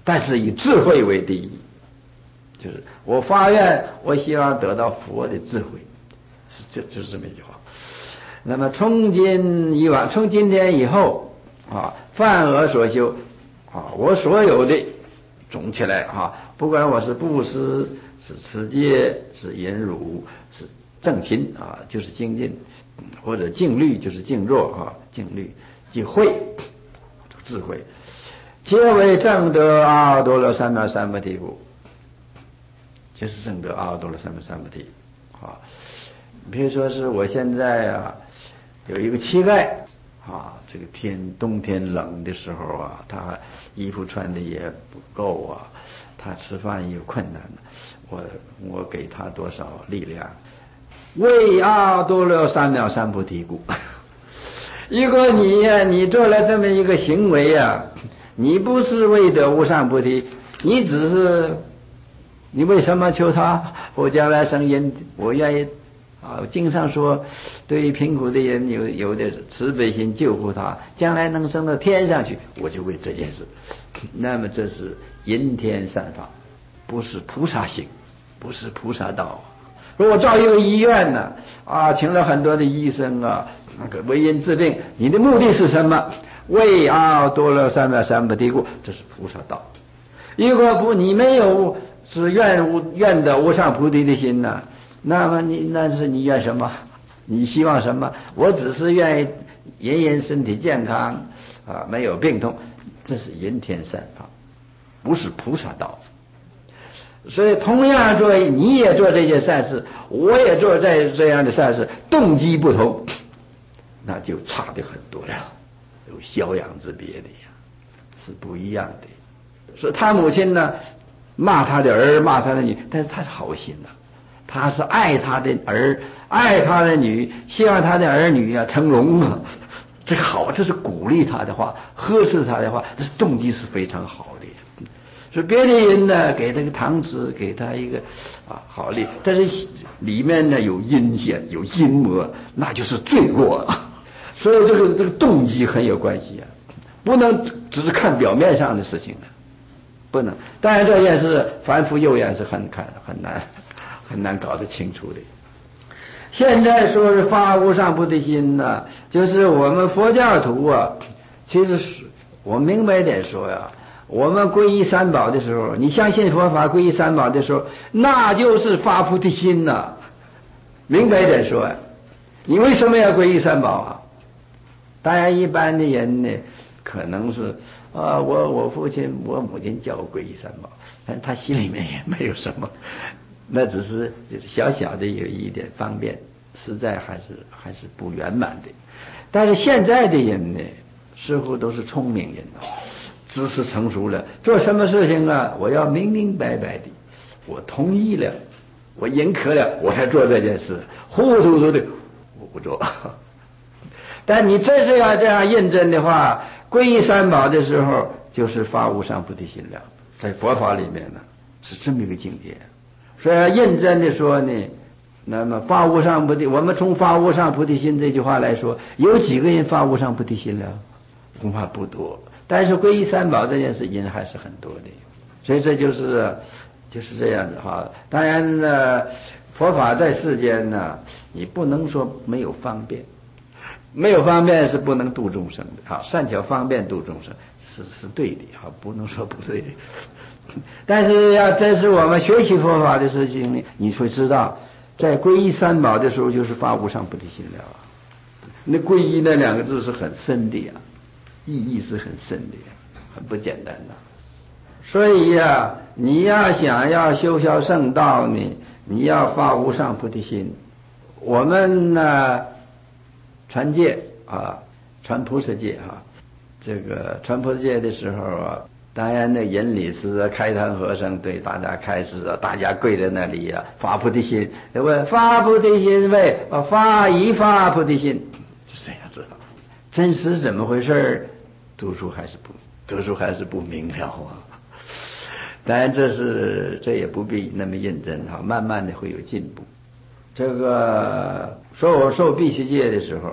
但是以智慧为第一，就是我发愿，我希望得到佛的智慧，就是这么一句话。那么从今以往，从今天以后啊，凡我所修啊，我所有的总起来啊，不管我是布施，是持戒，是忍辱，是正勤啊，就是精进，或者静虑，就是静坐啊，静虑即慧，智慧，皆为正得阿耨多罗三藐三菩提故，就是正得阿耨多罗三藐三菩提啊。比如说是我现在啊，有一个乞丐啊，这个冬天冷的时候啊，他衣服穿的也不够啊，他吃饭也有困难，我给他多少力量，为阿耨多罗三藐三菩提故。如果你做了这么一个行为啊，你不是为得无上菩提，你只是你为什么求他？我将来生因，我愿意啊。经上说，对于贫苦的人有的慈悲心，救护他，将来能升到天上去，我就为这件事。那么这是因天善法，不是菩萨行，不是菩萨道。如果造一个医院呢，啊，请了很多的医生啊，那个为人治病，你的目的是什么？为阿耨多罗三藐三菩提故，这是菩萨道。如果不，你没有是愿得无上菩提的心呢，那么那是你愿什么？你希望什么？我只是愿意人身体健康啊，没有病痛，这是人天善法，不是菩萨道。所以同样做，你也做这件善事，我也做这样的善事，动机不同，那就差得很多了，有逍遥之别的呀，是不一样的。所以他母亲呢，骂他的儿，骂他的女，但是他是好心呐，他是爱他的儿，爱他的女，希望他的儿女啊成龙啊，这个好，这是鼓励他的话，呵斥他的话，这动机是非常好的。所以别的人呢，给他个糖吃，给他一个啊好利，但是里面呢有阴险，有阴谋，那就是罪过。所以这个动机很有关系啊，不能只是看表面上的事情啊，不能。当然这件事凡夫幼眼是很难搞得清楚的。现在说是发无上菩提心呢，就是我们佛教徒啊，其实是我明白一点说呀。我们皈依三宝的时候，你相信佛法，皈依三宝的时候，那就是发菩提心呐。明白一点说呀，你为什么要皈依三宝啊？当然，一般的人呢，可能是啊，我父亲、我母亲叫我皈依三宝，但是他心里面也没有什么，那只是小小的有一点方便，实在还是不圆满的。但是现在的人呢，似乎都是聪明人了。知识成熟了，做什么事情啊，我要明明白白的，我同意了，我认可了，我才做这件事。糊糊涂涂的我不做。但你真是要这样认真的话，皈依三宝的时候就是发无上菩提心了，在佛法里面呢是这么一个境界。所以要认真的说呢，那么发无上菩提，我们从发无上菩提心这句话来说，有几个人发无上菩提心了？恐怕不多。但是皈依三宝这件事人还是很多的，所以这就是这样子哈。当然呢，佛法在世间呢，你不能说没有方便，没有方便是不能度众生的哈。善巧方便度众生是对的哈，不能说不对的。但是要真是我们学习佛法的事情呢，你会知道，在皈依三宝的时候就是发无上菩提心了。那皈依那两个字是很深的呀。意义是很深的，很不简单的。所以呀，你要想要修销圣道呢，你要发无上菩提心。我们呢，传戒啊，传菩萨戒啊，这个传菩萨戒的时候啊，当然那引理师啊、开坛和尚对大家开示啊，大家跪在那里啊，发菩提心，问发菩提心为发菩提心，就这样子。真实怎么回事？读书还是不明了啊。当然这也不必那么认真哈，慢慢的会有进步。这个说我受辟邪戒的时候，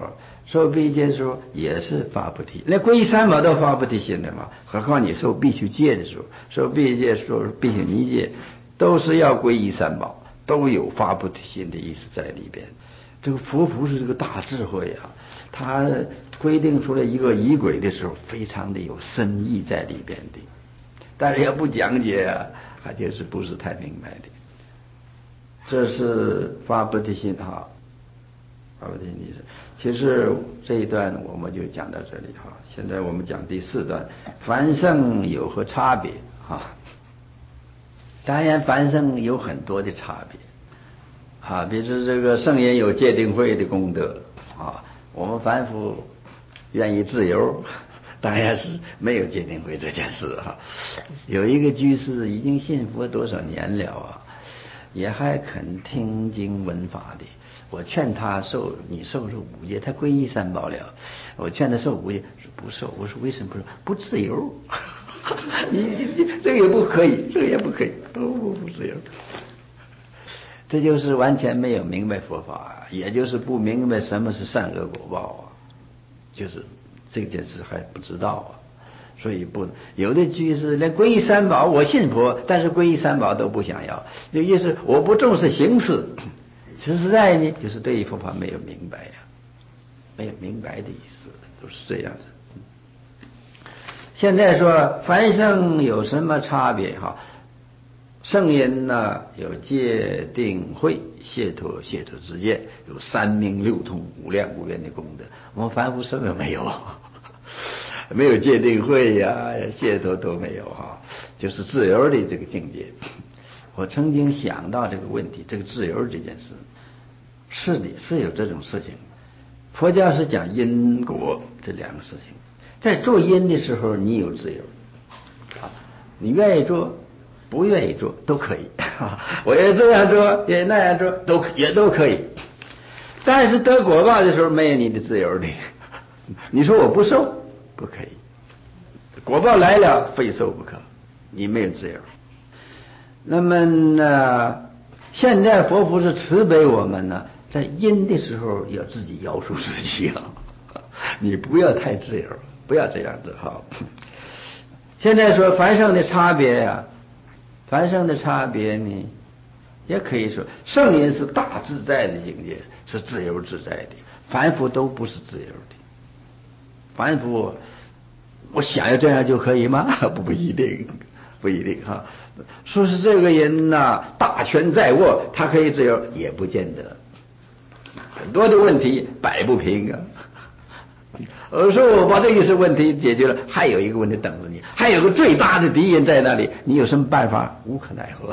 受必戒的时候也是发菩提，连皈依三宝都发菩提心的嘛，何况你受必须戒的时候，受必戒的时候，必须尼戒，都是要皈依三宝，都有发菩提心的意思在里边。这个佛菩是这个大智慧啊，他规定出来一个仪轨的时候，非常的有深意在里边的，但是要不讲解啊，他就是不是太明白的。这是发菩提心哈。发菩提心意思，其实这一段我们就讲到这里哈。现在我们讲第4段，凡圣有何差别哈？当然，凡圣有很多的差别啊，比如这个圣人有戒定慧的功德啊，我们凡夫愿意自由，当然是没有戒定慧这件事哈。有一个居士已经信佛多少年了啊，也还肯听经闻法的。我劝他你受5戒，他皈依三宝了。我劝他受5戒，说不受。我说为什么不受？不自由。你这个也不可以，这个也不可以，不自由。这就是完全没有明白佛法，也就是不明白什么是善恶果报啊，就是这件事还不知道啊。所以有的居士连皈依三宝，我信佛，但是皈依三宝都不想要，有意思我不重视形式。实在呢，就是对于佛法没有明白呀，没有明白的意思，都是这样子。现在说凡圣有什么差别哈？圣人呢有戒定慧解脱之见，有3明6通无量无边的功德。我们凡夫什么没有？没有戒定慧呀，解脱都没有哈，就是自由的这个境界。我曾经想到这个问题，这个自由这件事，是的，是有这种事情。佛教是讲因果这2个事情，在做因的时候你有自由啊，你愿意做不愿意做都可以我也这样做也那样做也都可以。但是得果报的时候没有你的自由的，你说我不受不可以，果报来了非受不可，你没有自由。那么呢，现在佛菩是慈悲我们呢，在因的时候要自己要求自己啊，你不要太自由，不要这样子哈。现在说凡圣的差别呀，凡圣的差别呢，也可以说圣人是大自在的境界，是自由自在的，凡夫都不是自由的。凡夫我想要这样就可以吗？不一定，不一定哈。说是这个人呐，大权在握，他可以自由，也不见得。很多的问题摆不平啊。我说我把这个是问题解决了，还有一个问题等着你，还有个最大的敌人在那里，你有什么办法？无可奈何。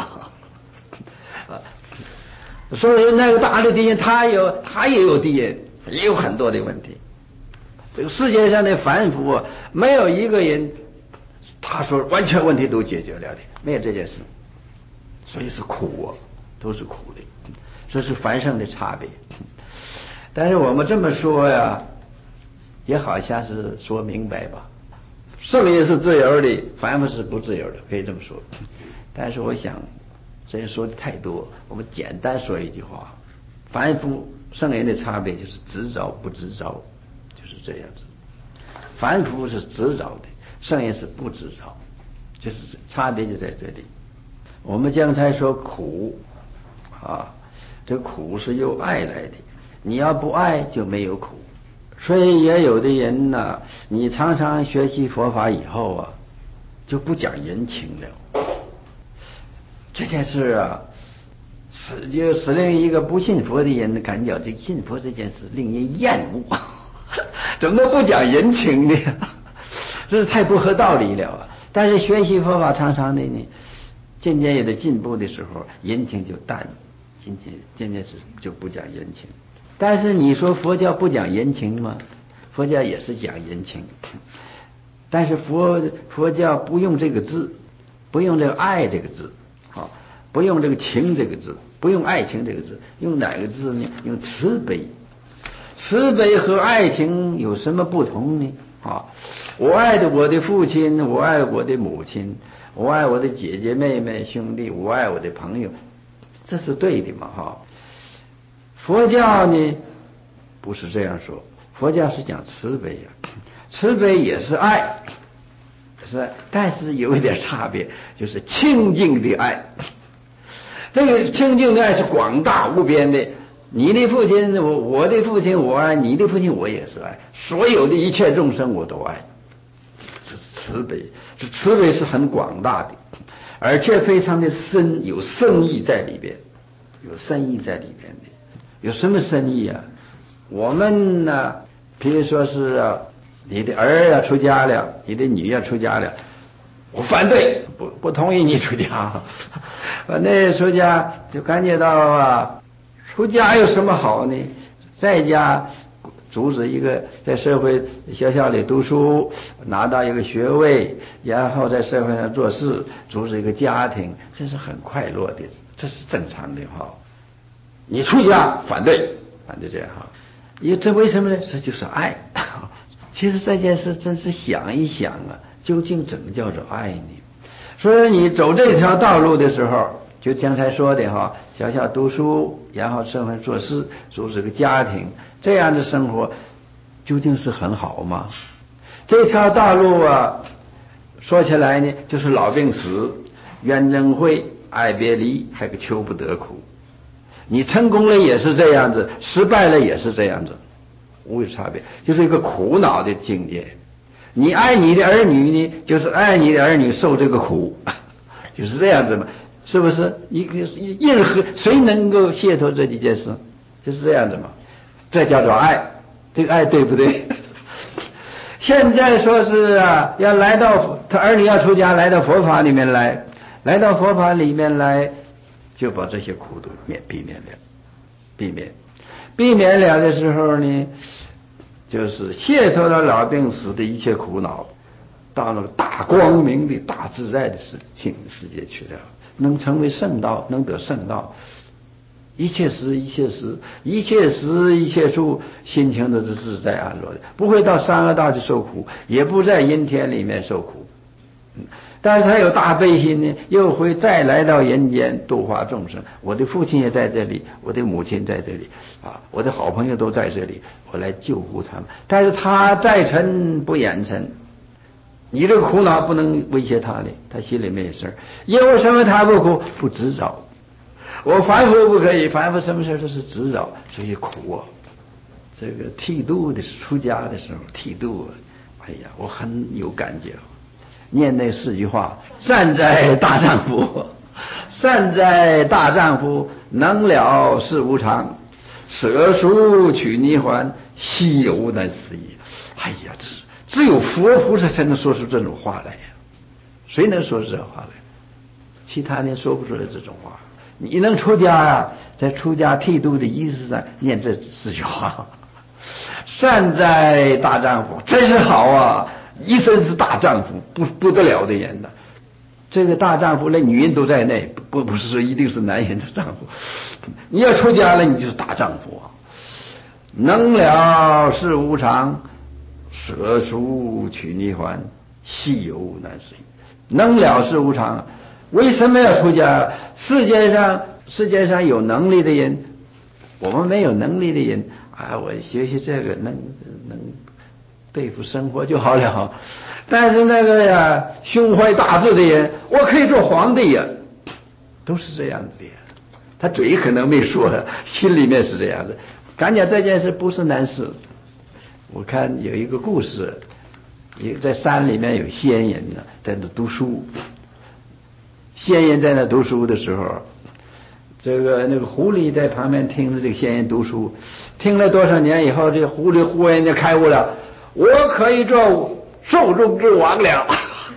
所以那个大的敌人，他也有敌人，也有很多的问题。这个世界上的凡夫啊，没有一个人他说完全问题都解决了的，没有这件事。所以是苦啊，都是苦的，这是凡圣的差别。但是我们这么说呀，也好像是说明白吧。圣人是自由的，凡夫是不自由的，可以这么说。但是我想这样说的太多，我们简单说一句话：凡夫圣人的差别就是执着不执着，就是这样子。凡夫是执着的，圣人是不执着，就是差别就在这里。我们刚才说苦啊，这苦是由爱来的，你要不爱就没有苦。所以也有的人呢，你常常学习佛法以后啊，就不讲人情了。这件事啊，使令一个不信佛的人感觉这信佛这件事令人厌恶，怎么不讲人情呢？这是太不合道理了啊！但是学习佛法常常的呢，渐渐有的进步的时候，人情就淡，渐渐是就不讲人情。但是你说佛教不讲人情吗？佛教也是讲人情，但是佛教不用这个字，不用这个爱这个字，好，不用这个情这个字，不用爱情这个字，用哪个字呢？用慈悲。慈悲和爱情有什么不同呢？啊，我爱我的父亲，我爱我的母亲，我爱我的姐姐妹妹兄弟，我爱我的朋友，这是对的嘛？哈。佛教呢不是这样说， 佛教是讲慈悲呀，慈悲也是爱，是，但是有一点差别，就是清净的爱。这个清净的爱是广大无边的。你的父亲，我的父亲我爱，你的父亲我也是爱，所有的一切众生我都爱。这是慈悲，这慈悲是很广大的，而且非常的深，有深意在里边，有深意在里边的。有什么深意啊？我们呢，比如说是你的儿要出家了，你的女要出家了，我反对，不同意你出家。那出家就感觉到出家有什么好呢？在家组织一个，在社会学校里读书，拿到一个学位，然后在社会上做事，组织一个家庭，这是很快乐的，这是正常的哈。你出家反对这样哈，因为这为什么呢？这就是爱。其实这件事真是想一想究竟怎么叫做爱呢？所以你走这条道路的时候，就刚才说的哈，学校读书，然后社会做事，组织个家庭，这样的生活究竟是很好吗？这条道路说起来呢，就是老病死、怨憎会、爱别离，还有个求不得苦。你成功了也是这样子，失败了也是这样子，无有差别，就是一个苦恼的境界。你爱你的儿女呢，就是爱你的儿女受这个苦，就是这样子嘛，是不是？任何谁能够卸脱这几件事，就是这样子嘛。这叫做爱，这个爱对不对？现在说是要来到他儿女要出家，来到佛法里面来，就把这些苦都避免了的时候呢，就是卸脱了老病死的一切苦恼，到那个大光明的大自在的世界去了，能成为圣道，能得圣道。一切时一切处，心情都是自在安乐的，不会到三恶道去受苦，也不在阴天里面受苦。但是他有大悲心呢，又会再来到人间度化众生。我的父亲也在这里，我的母亲在这里我的好朋友都在这里，我来救护他们。但是他在尘不远尘，你这个苦恼不能威胁他的，他心里没事。因为什么他不苦？不执着。我凡夫不可以，凡夫什么事都是执着，所以苦这个剃度的是出家的时候剃度哎呀，我很有感觉。念那4句话：善哉大丈夫，善哉大丈夫，能了事无常，舍俗取涅槃，稀有难思议。哎呀，只有佛菩萨才能说出这种话来呀，谁能说出这话来？其他人说不出来这种话。你能出家在出家剃度的意思上念这4句话：善哉大丈夫，真是好一生是大丈夫，不得了的人呢。这个大丈夫连女人都在内，不是说一定是男人的丈夫。你要出家了，你就是大丈夫能了事无常，舍俗取涅槃，稀有难思议。能了事无常，为什么要出家？世界上有能力的人，我们没有能力的人我学习这个能对付生活就好了。但是那个胸怀大志的人，我可以做皇帝都是这样子的。他嘴可能没说，心里面是这样子。感觉这件事不是难事。我看有一个故事，在山里面有仙人在那读书。仙人在那读书的时候，那个狐狸在旁边听着这个仙人读书，听了多少年以后，这个狐狸忽然就开悟了，我可以做兽中之王了。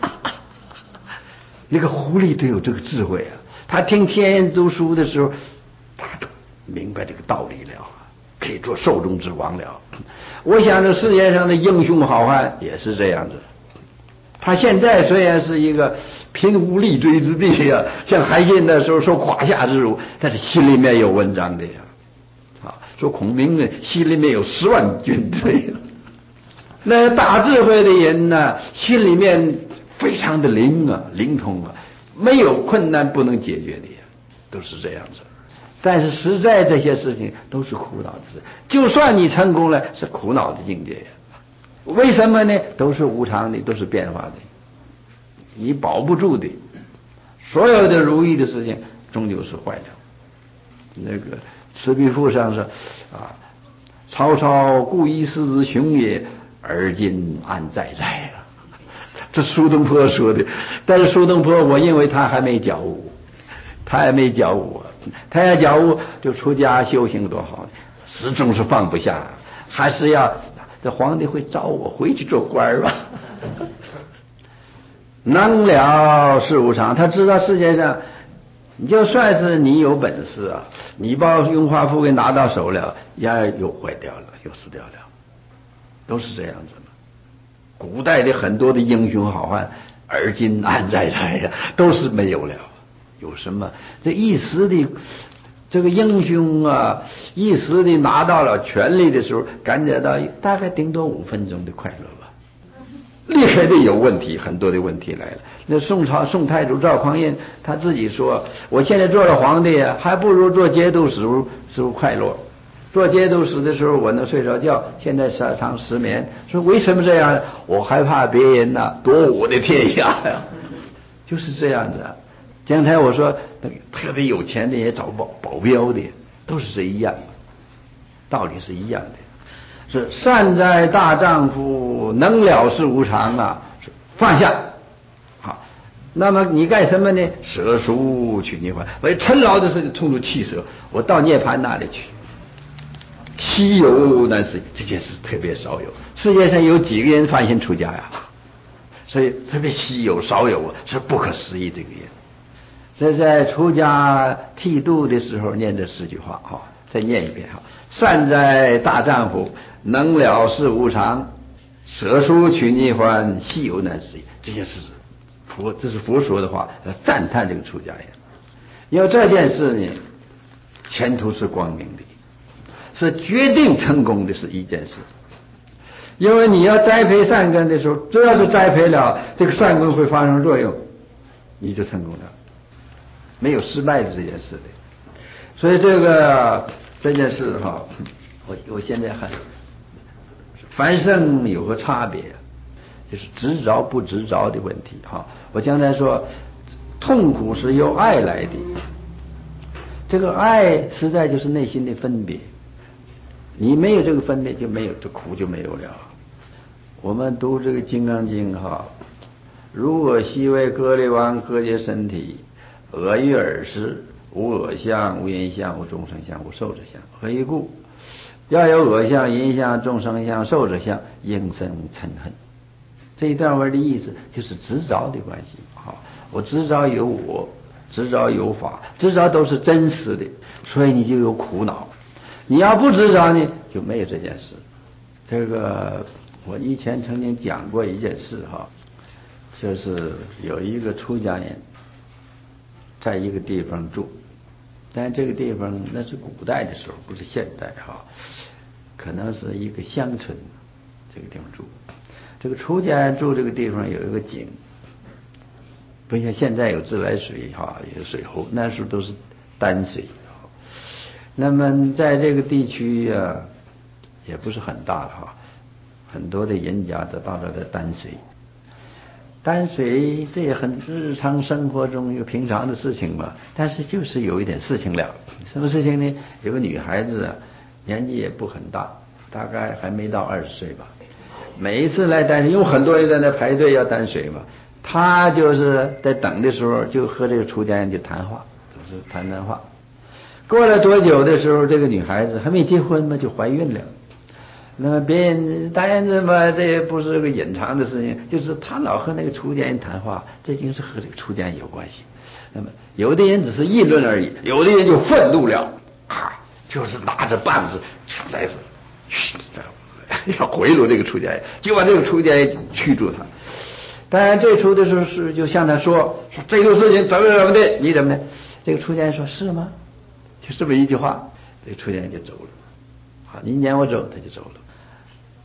那个狐狸都有这个智慧他听天人读书的时候，他都明白这个道理了，可以做兽中之王了。我想这世界上的英雄好汉也是这样子。他现在虽然是一个贫无立锥之地像韩信那时候受胯下之辱，但是心里面有文章的说孔明呢，心里面有10万军队那大智慧的人呢，心里面非常的灵通没有困难不能解决的都是这样子。 但是实在这些事情都是苦恼的事，就算你成功了，是苦恼的境界呀。为什么呢？都是无常的，都是变化的，你保不住的。所有的如意的事情，终究是坏了。那个《赤壁赋》上说啊，曹操故意是雄也，而今安在在啊。这苏东坡说的，但是苏东坡，我认为他还没觉悟，他要觉悟就出家修行多好，始终是放不下，还是要这皇帝会召我回去做官吧。能了事无常，他知道世界上，你就算是你有本事啊，你把荣华富贵拿到手了，又坏掉了，又死掉了，都是这样子嘛。古代的很多的英雄好汉，而今安在在呀，都是没有了。有什么？这一时的这个英雄啊，一时的拿到了权力的时候，感觉到大概顶多5分钟的快乐吧。厉害的有问题，很多的问题来了。那宋太祖赵匡胤他自己说：“我现在做了皇帝啊，还不如做节度使时候快乐。做节度使的时候，我能睡着觉，现在常失眠。说为什么这样？我害怕别人夺我的天下呀，就是这样子啊。刚才我说那个特别有钱的也找保镖的，都是一样的，道理是一样的。是善哉大丈夫，能了事无常啊，是放下。好，那么你干什么呢？舍俗取涅槃。为尘劳的事情冲出气舍，我到涅槃那里去。稀有难思议，这件事特别少有，世界上有几个人发现出家呀？所以特别稀有少有，是不可思议这个人。这在出家剃度的时候念这4句话哈，再念一遍哈。善哉大丈夫，能了事无常，舍俗取涅槃，稀有难思议。这些是这是佛说的话，赞叹这个出家人。因为这件事呢，前途是光明的，是决定成功的是一件事。因为你要栽培善根的时候，只要是栽培了，这个善根会发生作用，你就成功了，没有失败的这件事的。所以这件事哈，我现在凡圣有个差别，就是执着不执着的问题哈。我刚才说，痛苦是由爱来的，这个爱实在就是内心的分别，你没有这个分别，就没有这苦就没有了。我们读这个《金刚经》哈，如我昔为歌利王，割截身体，恶于耳视，无恶相，无音相，无众生相，无寿者相。何以故？要有恶相、音相、众生相、寿者相，应生嗔恨。这一段文的意思就是执着的关系。好，我执着有我，执着有法，执着都是真实的，所以你就有苦恼。你要不执着呢，就没有这件事。这个我以前曾经讲过一件事哈，就是有一个出家人在一个地方住，但这个地方那是古代的时候，不是现代哈，可能是一个乡村，这个地方住。这个出家人住这个地方有一个井，不像现在有自来水哈，有水壶，那时候都是担水。那么在这个地区啊，也不是很大哈，很多的人家都到这来担水。担水这也很日常生活中一个平常的事情嘛，但是就是有一点事情了。什么事情呢？有个女孩子啊，年纪也不很大，大概还没到20岁吧。每一次来担水，有很多人在那排队要担水嘛，她就是在等的时候就和这个出家人就谈话，总是谈话。过了多久的时候，这个女孩子还没结婚嘛，就怀孕了。那么别人当然这么这也不是个隐藏的事情，就是他老和那个出家人谈话，这已经是和这个出家人有关系。那么有的人只是议论而已，有的人就愤怒了啊，就是拿着棒子出来要回路这个出家人，就把这个出家人驱逐他。当然最初的时候是就向他说这个事情怎么的，你怎么的？这个出家人说是吗？就这么一句话，这个出家人就走了。好，你撵我走，他就走了。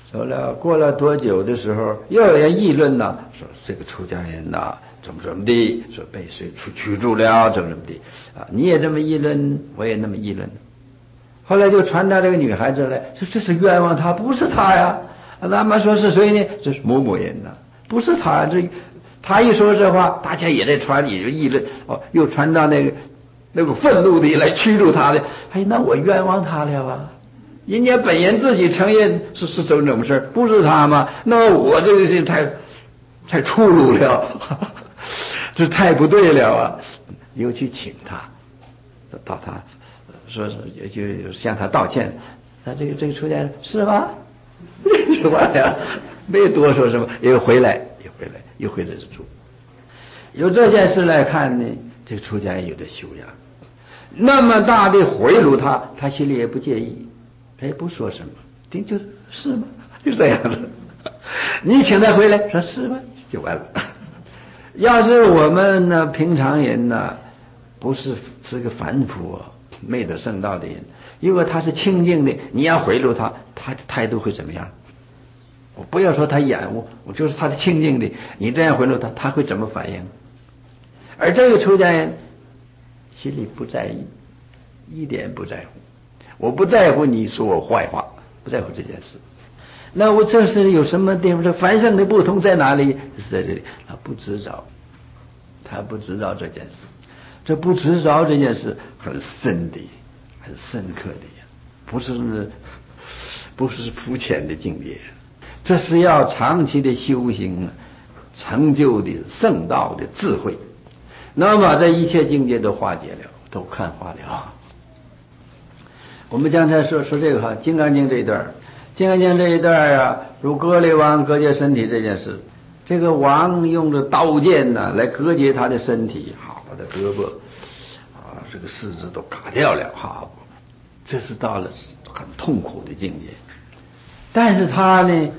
说了过了多久的时候，又有人议论呢，说这个出家人呐怎么的，说被谁驱逐了，怎么的啊？你也这么议论，我也那么议论。后来就传到这个女孩子来，说这是冤枉他，不是他呀。那么说是谁呢？这是某某人呐，不是他。这他一说这话，大家也在传，也就议论。哦，又传到那个愤怒的来驱逐他的。哎，那我冤枉他了啊！人家本人自己承认是这种事，不是他吗？那么我这个是太粗鲁了，这太不对了啊！又去请他，到他说是就向他道歉。他这个出家人是吗？是吧呀？没多说什么，又回来住。由这件事来看呢，这个出家人有点修养。那么大的贿赂他心里也不介意，他也不说什么，就是吗？就这样了。你请他回来，说是吗？就完了。要是我们呢，平常人呢，不是个凡夫啊，没得圣道的人，如果他是清净的，你要贿赂他，他的态度会怎么样？我不要说他厌恶，我就是他的清净的，你这样贿赂他，他会怎么反应？而这个出家人心里不在意，一点不在乎。我不在乎你说我坏话，不在乎这件事。那我这是有什么地方？这凡圣的不同在哪里？是在这里，他不知道这件事。这不知道这件事很深的，很深刻的呀，不是肤浅的境界，这是要长期的修行成就的圣道的智慧。那么这一切境界都化解了，都看化了。我们刚才说这个《金刚经》这一段，《金刚经》这一段啊，如割裂王割截身体这件事，这个王用着刀剑呢来割截他的身体，好，把他胳膊啊这个四肢都卡掉了，好，这是到了很痛苦的境界。但是他呢，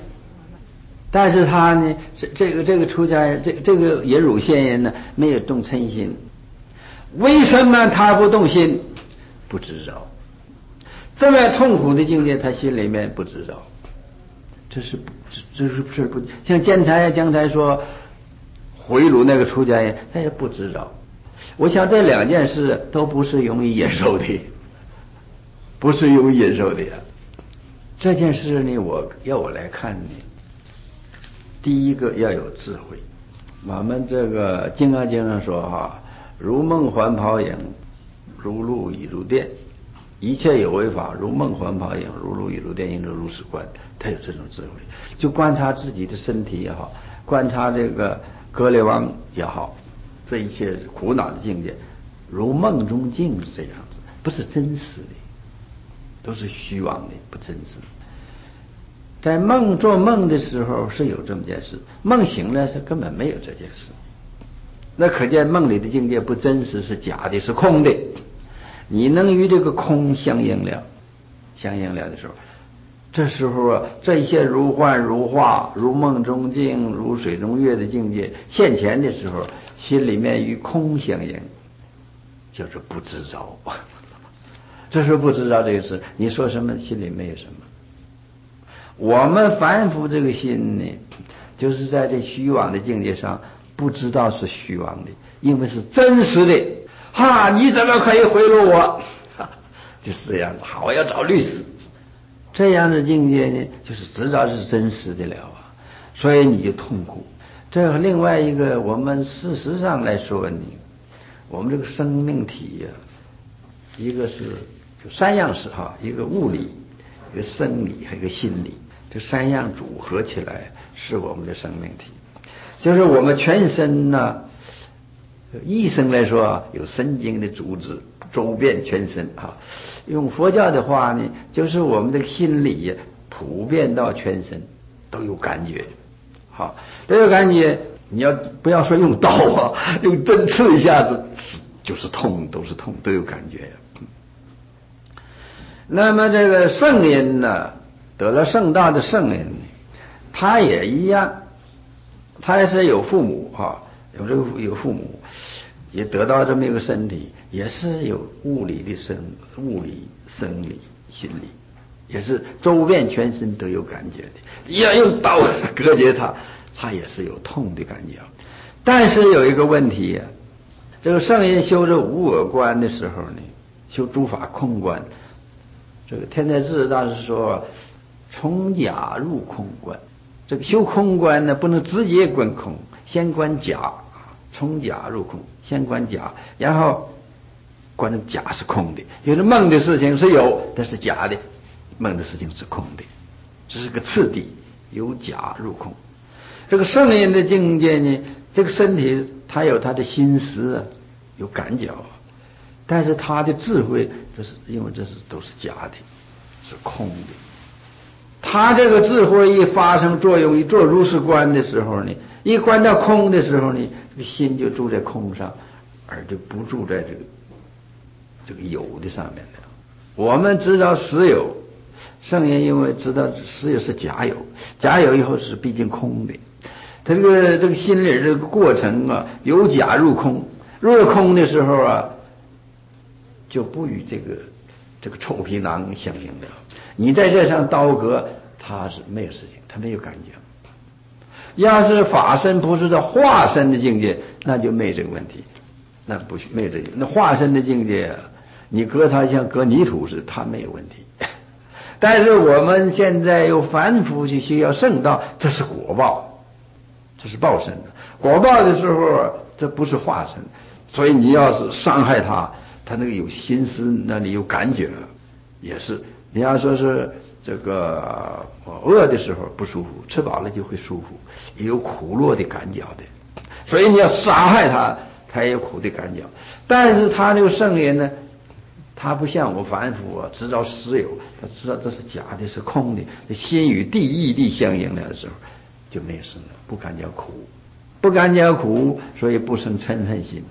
这个出家人，这个忍辱仙人呢，没有动嗔心。为什么他不动心？不知道。这么痛苦的境界，他心里面不知道。这是不像刚才说回炉那个出家人，他也不知道。我想这两件事都不是容易忍受的，不是容易忍受的呀。这件事呢，我来看呢，第一个要有智慧。我们这个《金刚经》上说哈，如梦幻泡影，如露亦如电。一切有为法，如梦幻泡影，如露亦如电，应着如是观。他有这种智慧，就观察自己的身体也好，观察这个割裂王也好，这一切苦恼的境界，如梦中境是这样子，不是真实的，都是虚妄的，不真实。在做梦的时候是有这么件事，梦醒了是根本没有这件事。那可见梦里的境界不真实，是假的，是空的。你能与这个空相应了的时候，这时候啊，这些如幻如化、如梦中境、如水中月的境界现前的时候，心里面与空相应，叫做不知着。这时候不知道这个事，你说什么心里没有什么。我们凡夫这个心呢，就是在这虚妄的境界上不知道是虚妄的，因为是真实的。哈，你怎么可以贿赂我？就是这样子。好，我要找律师。这样的境界呢，就是知道是真实的了啊，所以你就痛苦。这另外一个，我们事实上来说呢，我们这个生命体呀，一个是就三样式哈，一个物理，一个生理，还有一个心理。这三样组合起来是我们的生命体，就是我们全身呢。医生来说啊，有神经的组织周遍全身啊。用佛教的话呢，就是我们的心理普遍到全身都有感觉，好，都有感觉。你要不要说用刀啊，用针刺一下子就是痛，都是痛，都有感觉。那么这个圣人呢，得了圣道的圣人，他也一样，他也是有父母哈。有父母，也得到这么一个身体，也是有物理、生理、心理。 也是周遍全身都有感觉的。要用刀割截它，它也是有痛的感觉。但是有一个问题啊，这个圣人修这无我观的时候呢，修诸法空观，这个天台智大师说从假入空观。这个修空观呢，不能直接观空，先观假，从假入空，先观假，然后观假是空的。有的梦的事情是有，但是假的；梦的事情是空的，这是个次第，由假入空。这个圣人的境界呢，这个身体他有他的心思啊，有感觉啊，但是他的智慧，这是因为这是都是假的，是空的。他这个智慧一发生作用，一做如是观的时候呢，一观到空的时候呢，这个心就住在空上，而就不住在这个有的上面了。我们知道实有，圣人因为知道实有是假有，假有以后是毕竟空的。他这个心理这个过程啊，由假入空，入空的时候啊，就不与这个臭皮囊相应了。你在这上刀割，他是没有事情，他没有感觉。要是法身不是这化身的境界，那就没这个问题，那不没有这个。那化身的境界，你割它像割泥土似的，它没有问题。但是我们现在又凡夫去需要圣道，这是果报，这是报身的。果报的时候，这不是化身，所以你要是伤害他，他那个有心思，那里有感觉，也是。你要说是这个饿的时候不舒服，吃饱了就会舒服，也有苦乐的感觉的。所以你要杀害他，他也有苦的感觉。但是他这个圣人呢，他不像我凡夫啊，知道实有，他知道这是假的，是空的，心与地义地相应了的时候，就没事了，不感觉苦，不感觉苦，所以不生嗔恨心。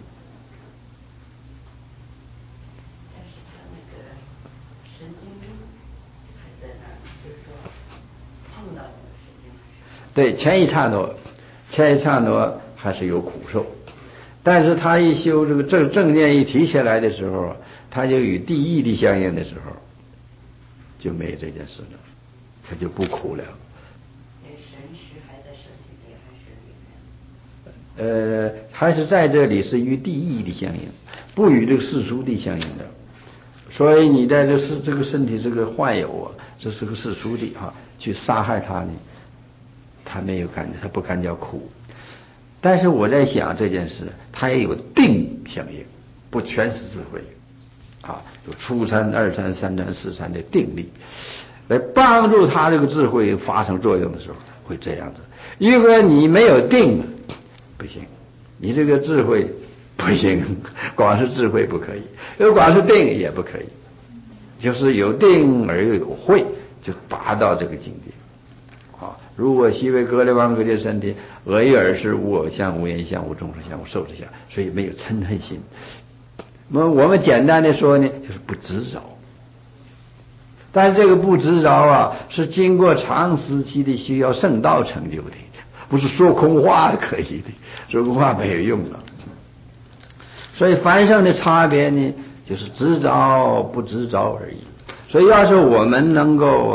对，前一刹那还是有苦受，但是他一修这个正念一提起来的时候，他就与地义的相应的时候，就没有这件事了，他就不苦了。 神识还在身体里还是里面？ 还是在这里是与地义的相应，不与这个世俗的相应的。所以你在这个身体这个患有啊，这是个世俗的啊，去杀害他呢，他没有感觉，他不感觉苦。但是我在想这件事，他也有定相应，不全是智慧啊，有初参、二参、三参、四参的定力，来帮助他这个智慧发生作用的时候，会这样子。如果你没有定，不行，你这个智慧不行，光是智慧不可以，如果光是定也不可以，就是有定而又有慧，就达到这个境界。如果昔为格雷王格的身体，耳语耳识无我相、无言相、无众生相、无寿者相，所以没有嗔恨心。那么我们简单的说呢，就是不执着。但是这个不执着啊，是经过长时期的需要圣道成就的，不是说空话可以的，说空话没有用了。所以凡圣的差别呢，就是执着不执着而已。所以要是我们能够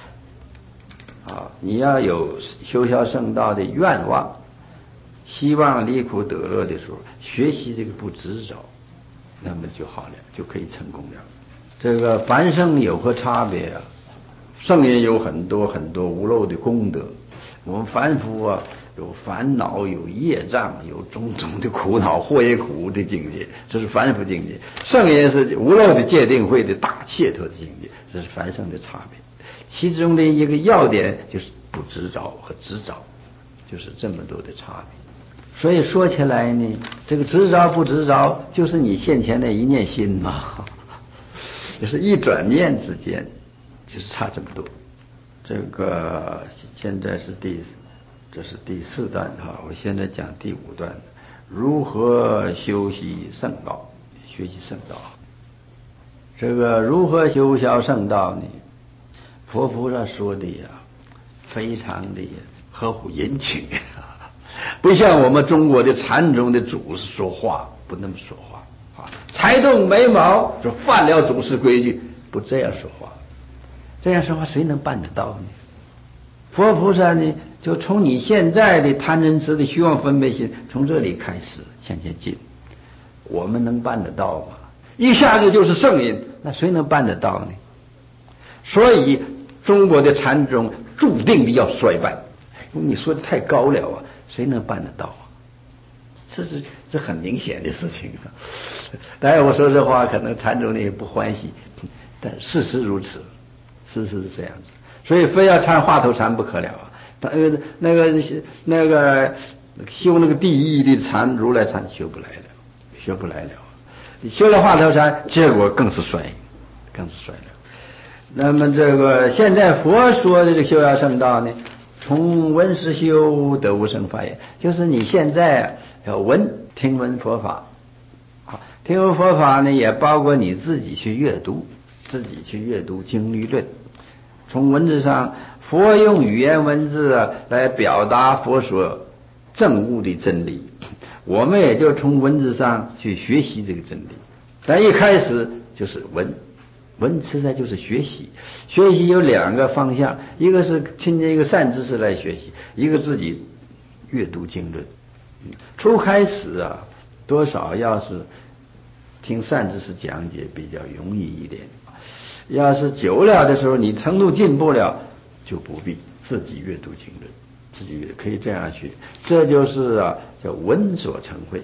你要有修学圣道的愿望，希望离苦得乐的时候，学习这个不执着，那么就好了，就可以成功了。这个凡圣有何差别啊？圣人有很多很多无漏的功德，我们凡夫啊，有烦恼，有业障，有种种的苦恼，或也苦的境界，这是凡夫境界。圣人是无漏的戒定慧的大解脱的境界，这是凡圣的差别。其中的一个要点就是不执着和执着，就是这么多的差别。所以说起来呢，这个执着不执着，就是你现前的一念心嘛，就是一转念之间，就是差这么多。这个现在是这是第4段哈，我现在讲第5段，如何修习圣道，学习圣道。这个如何修习圣道呢？佛菩萨说的呀，非常的合乎人情，不像我们中国的禅宗的祖师说话不那么说话啊，才动眉毛就犯了祖师规矩，不这样说话。 这样说话谁能办得到呢？佛菩萨呢，就从你现在的贪嗔痴的虚妄分别心，从这里开始向前进。我们能办得到吗？一下子就是圣人，那谁能办得到呢？所以中国的禅宗注定的要衰败。你说的太高了啊，谁能办得到啊？这很明显的事情。当然我说这话可能禅宗呢也不欢喜，但事实如此，事实是这样子，所以非要参话头禅不可了啊。那个修那个第一的禅，如来禅修不来了，学不来了。你修了话头禅，结果更是衰了。那么这个现在佛说的这个修要圣道呢，从闻思修得无生法也，就是你现在要听闻佛法，听闻佛法呢也包括你自己去阅读经律论。从文字上，佛用语言文字来表达佛所证悟的真理，我们也就从文字上去学习这个真理。但一开始就是闻实在就是学习有两个方向，一个是听见一个善知识来学习，一个自己阅读经论。初开始多少要是听善知识讲解比较容易一点，要是久了的时候你程度进步了，就不必自己阅读经论，自己可以这样学。这就是叫闻所成慧，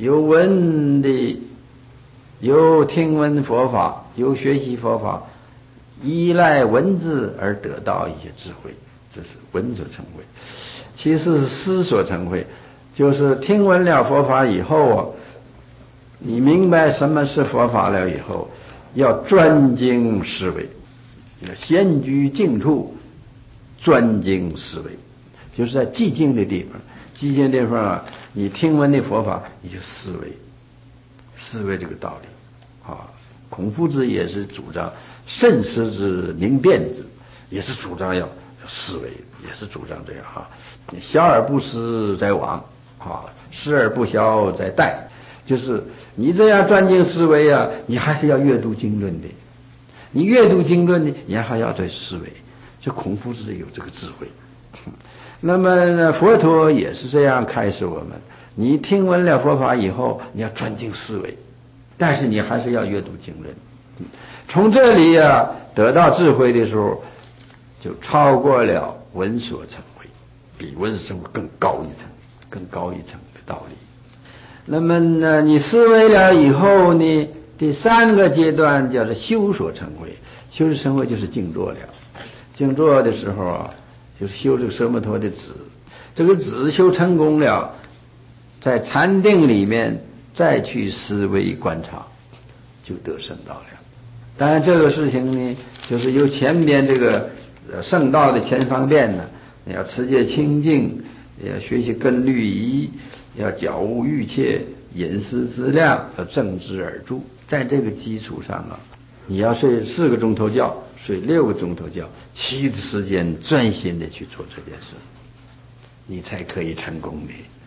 由听闻佛法，由学习佛法，依赖文字而得到一些智慧，这是闻所成慧。其次是思所成慧，就是听闻了佛法以后你明白什么是佛法了以后，要专精思维，先居静处，专精思维，就是在寂静的地方，你听闻的佛法，你就思维这个道理孔夫子也是主张慎思之明辨之，也是主张要思维，也是主张这样小而不思则罔思而不晓则殆。就是你这样专精思维你还是要阅读经论的，你阅读经论呢，你还要对思维。就孔夫子有这个智慧。那么佛陀也是这样开始我们，你听闻了佛法以后，你要专精思维，但是你还是要阅读经论。从这里得到智慧的时候，就超过了闻所成慧，比闻所成慧更高一层的道理。那么呢，你思维了以后呢，第三个阶段叫做修所成慧。修所成慧就是静坐了。静坐的时候就是修这个奢摩他的止，这个止修成功了，在禅定里面再去思维观察，就得圣道了。当然这个事情呢，就是由前边这个圣道的前方便呢，要持戒清净，要学习根律仪，要觉悟欲切，饮食质量，要正知而住。在这个基础上你要睡4个钟头觉，睡6个钟头觉，其余的时间专心的去做这件事，你才可以成功。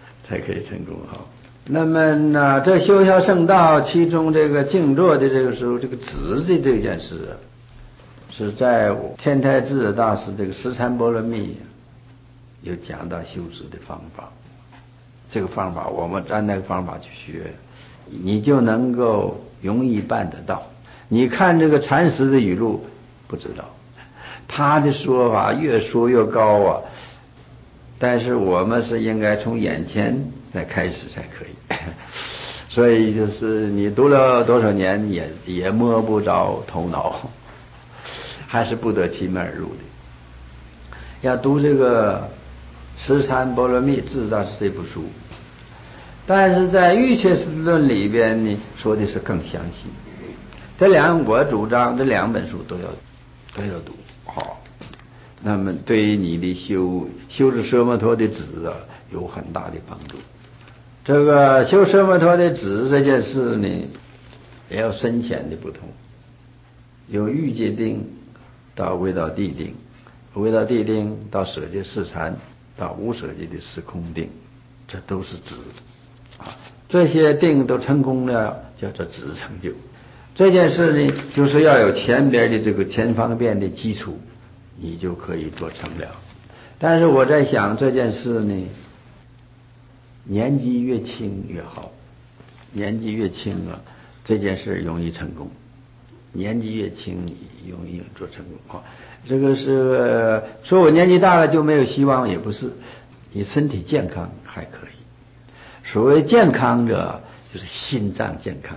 那么呢，这修效圣道，其中这个静坐的这个时候，这个止的这件事是在天台智者大师这个十禅波罗蜜有讲到修止的方法。这个方法我们按那个方法去学，你就能够容易办得到。你看这个禅师的语录不知道，他的说法越说越高但是我们是应该从眼前来开始才可以。所以就是你读了多少年也摸不着头脑，还是不得其门而入的。要读这个十禅波罗蜜智大师这部书，但是在瑜伽师论里边呢说的是更详细。我主张这2本书都要读那么对于你的修持奢摩他的止有很大的帮助。这个修奢摩他的止这件事呢，也要深浅的不同，由欲界定到未到地定，未到地定到舍界四禅，到无舍界的时空定，这都是止这些定都成功了，叫做止成就。 这件事呢，就是要有前边的这个前方便的基础，你就可以做成了。但是我在想这件事呢，年纪越轻越好，年纪越轻啊，这件事容易成功。年纪越轻容易做成功啊。这个是说我年纪大了就没有希望，也不是，你身体健康还可以。所谓健康者，就是心脏健康。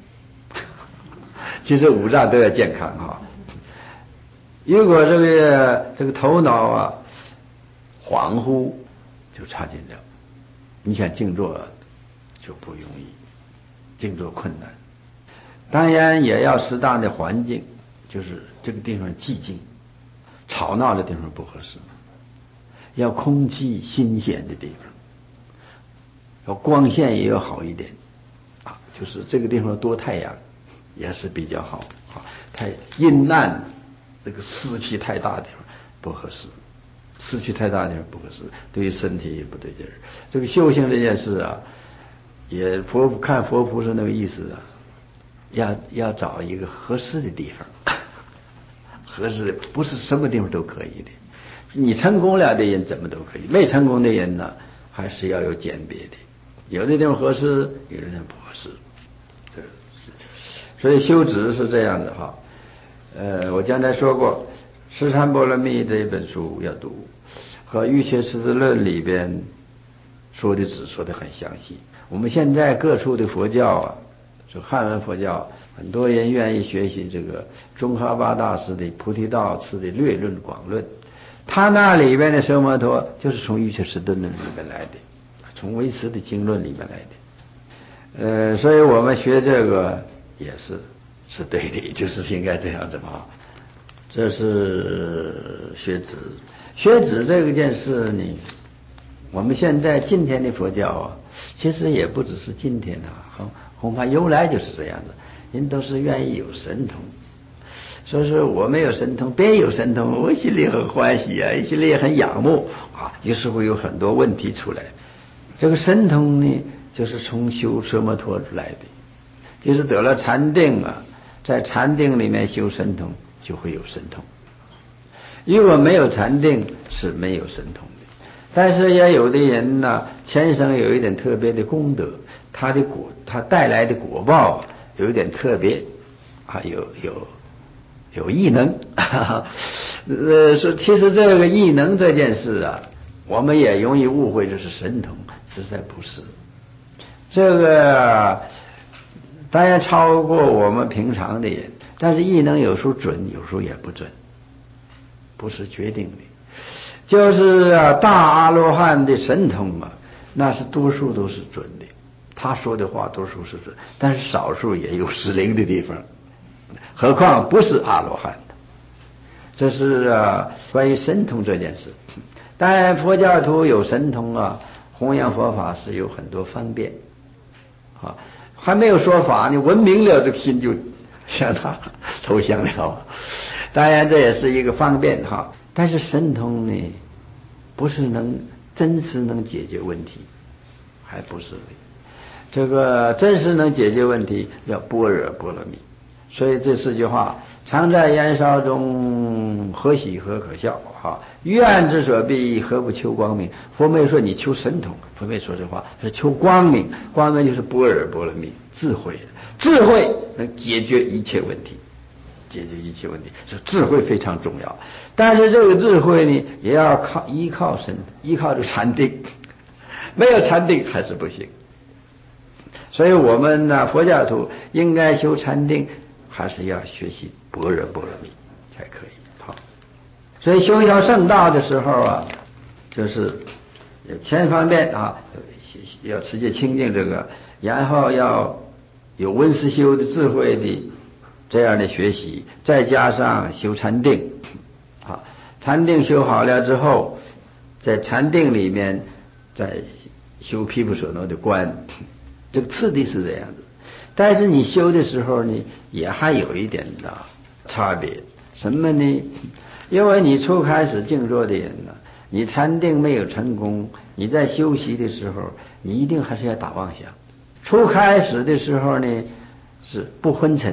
其实五脏都要健康哈。如果这个头脑啊恍惚，就差劲了。你想静坐就不容易，静坐困难。当然也要适当的环境，就是这个地方寂静，吵闹的地方不合适。要空气新鲜的地方，要光线也要好一点啊，就是这个地方多太阳也是比较好啊。太阴暗，这个湿气太大的地方不合适，湿气太大的地方不合适，对于身体也不对劲儿。这个修行这件事啊，也看佛菩萨那个意思啊。要找一个合适的地方，合适的不是什么地方都可以的。你成功了的人怎么都可以，没成功的人呢，还是要有鉴别的。有的地方合适，有的地方不合适。这是，所以修止是这样的哈。我刚才说过，《十禅波罗蜜》这一本书要读，和《瑜伽师资论》里边说的止说的很详细。我们现在各处的佛教啊。就汉文佛教，很多人愿意学习这个宗喀巴大师的《菩提道次的略论广论》，他那里边的奢摩陀就是从《瑜伽师论》里面来的，从唯识的经论里面来的。所以我们学这个也是对的，就是应该这样子嘛。这是学止，学止这个件事呢，我们现在今天的佛教啊，其实也不只是今天啊，恐怕由来就是这样子，人都是愿意有神通。所以说我没有神通，别人有神通，我心里很欢喜啊，心里也很仰慕啊。有时候有很多问题出来，这个神通呢，就是从修奢摩陀来的，就是得了禅定啊，在禅定里面修神通，就会有神通。如果没有禅定，是没有神通的。但是也有的人呢，前生有一点特别的功德。他带来的果报有一点特别啊，有异能。说其实这个异能这件事啊，我们也容易误会这是神通，实在不是。这个当然超过我们平常的人，但是异能有时候准，有时候也不准，不是决定的。就是大阿罗汉的神通啊，那是多数都是准的。他说的话多数是准，但是少数也有失灵的地方，何况不是阿罗汉的。这是关于神通这件事。当然佛教徒有神通啊，弘扬佛法是有很多方便啊，还没有说法呢，闻名了这个心就向他投降了。当然这也是一个方便哈，但是神通呢，不是真实能解决问题，还不是的。这个真实能解决问题，要般若波罗蜜。所以这四句话，常在燃烧中，何喜何可笑哈？于暗之所必，何不求光明？佛没有说你求神通，佛没说这话，是求光明。光明就是般若波罗蜜，智慧。智慧能解决一切问题，解决一切问题，所以智慧非常重要。但是这个智慧呢，也要依靠神，依靠这禅定，没有禅定还是不行。所以我们呢，佛教徒应该修禅定，还是要学习般若波罗蜜才可以。好，所以修一条圣道的时候啊，就是有前方面啊，要直接清净这个，然后要有温思修的智慧的这样的学习，再加上修禅定啊，禅定修好了之后，在禅定里面再修毗婆舍那的观。这个次第是这样子，但是你修的时候呢，也还有一点的差别。什么呢？因为你初开始静坐的人呢，你禅定没有成功，你在修习的时候，你一定还是要打妄想。初开始的时候呢，是不昏沉，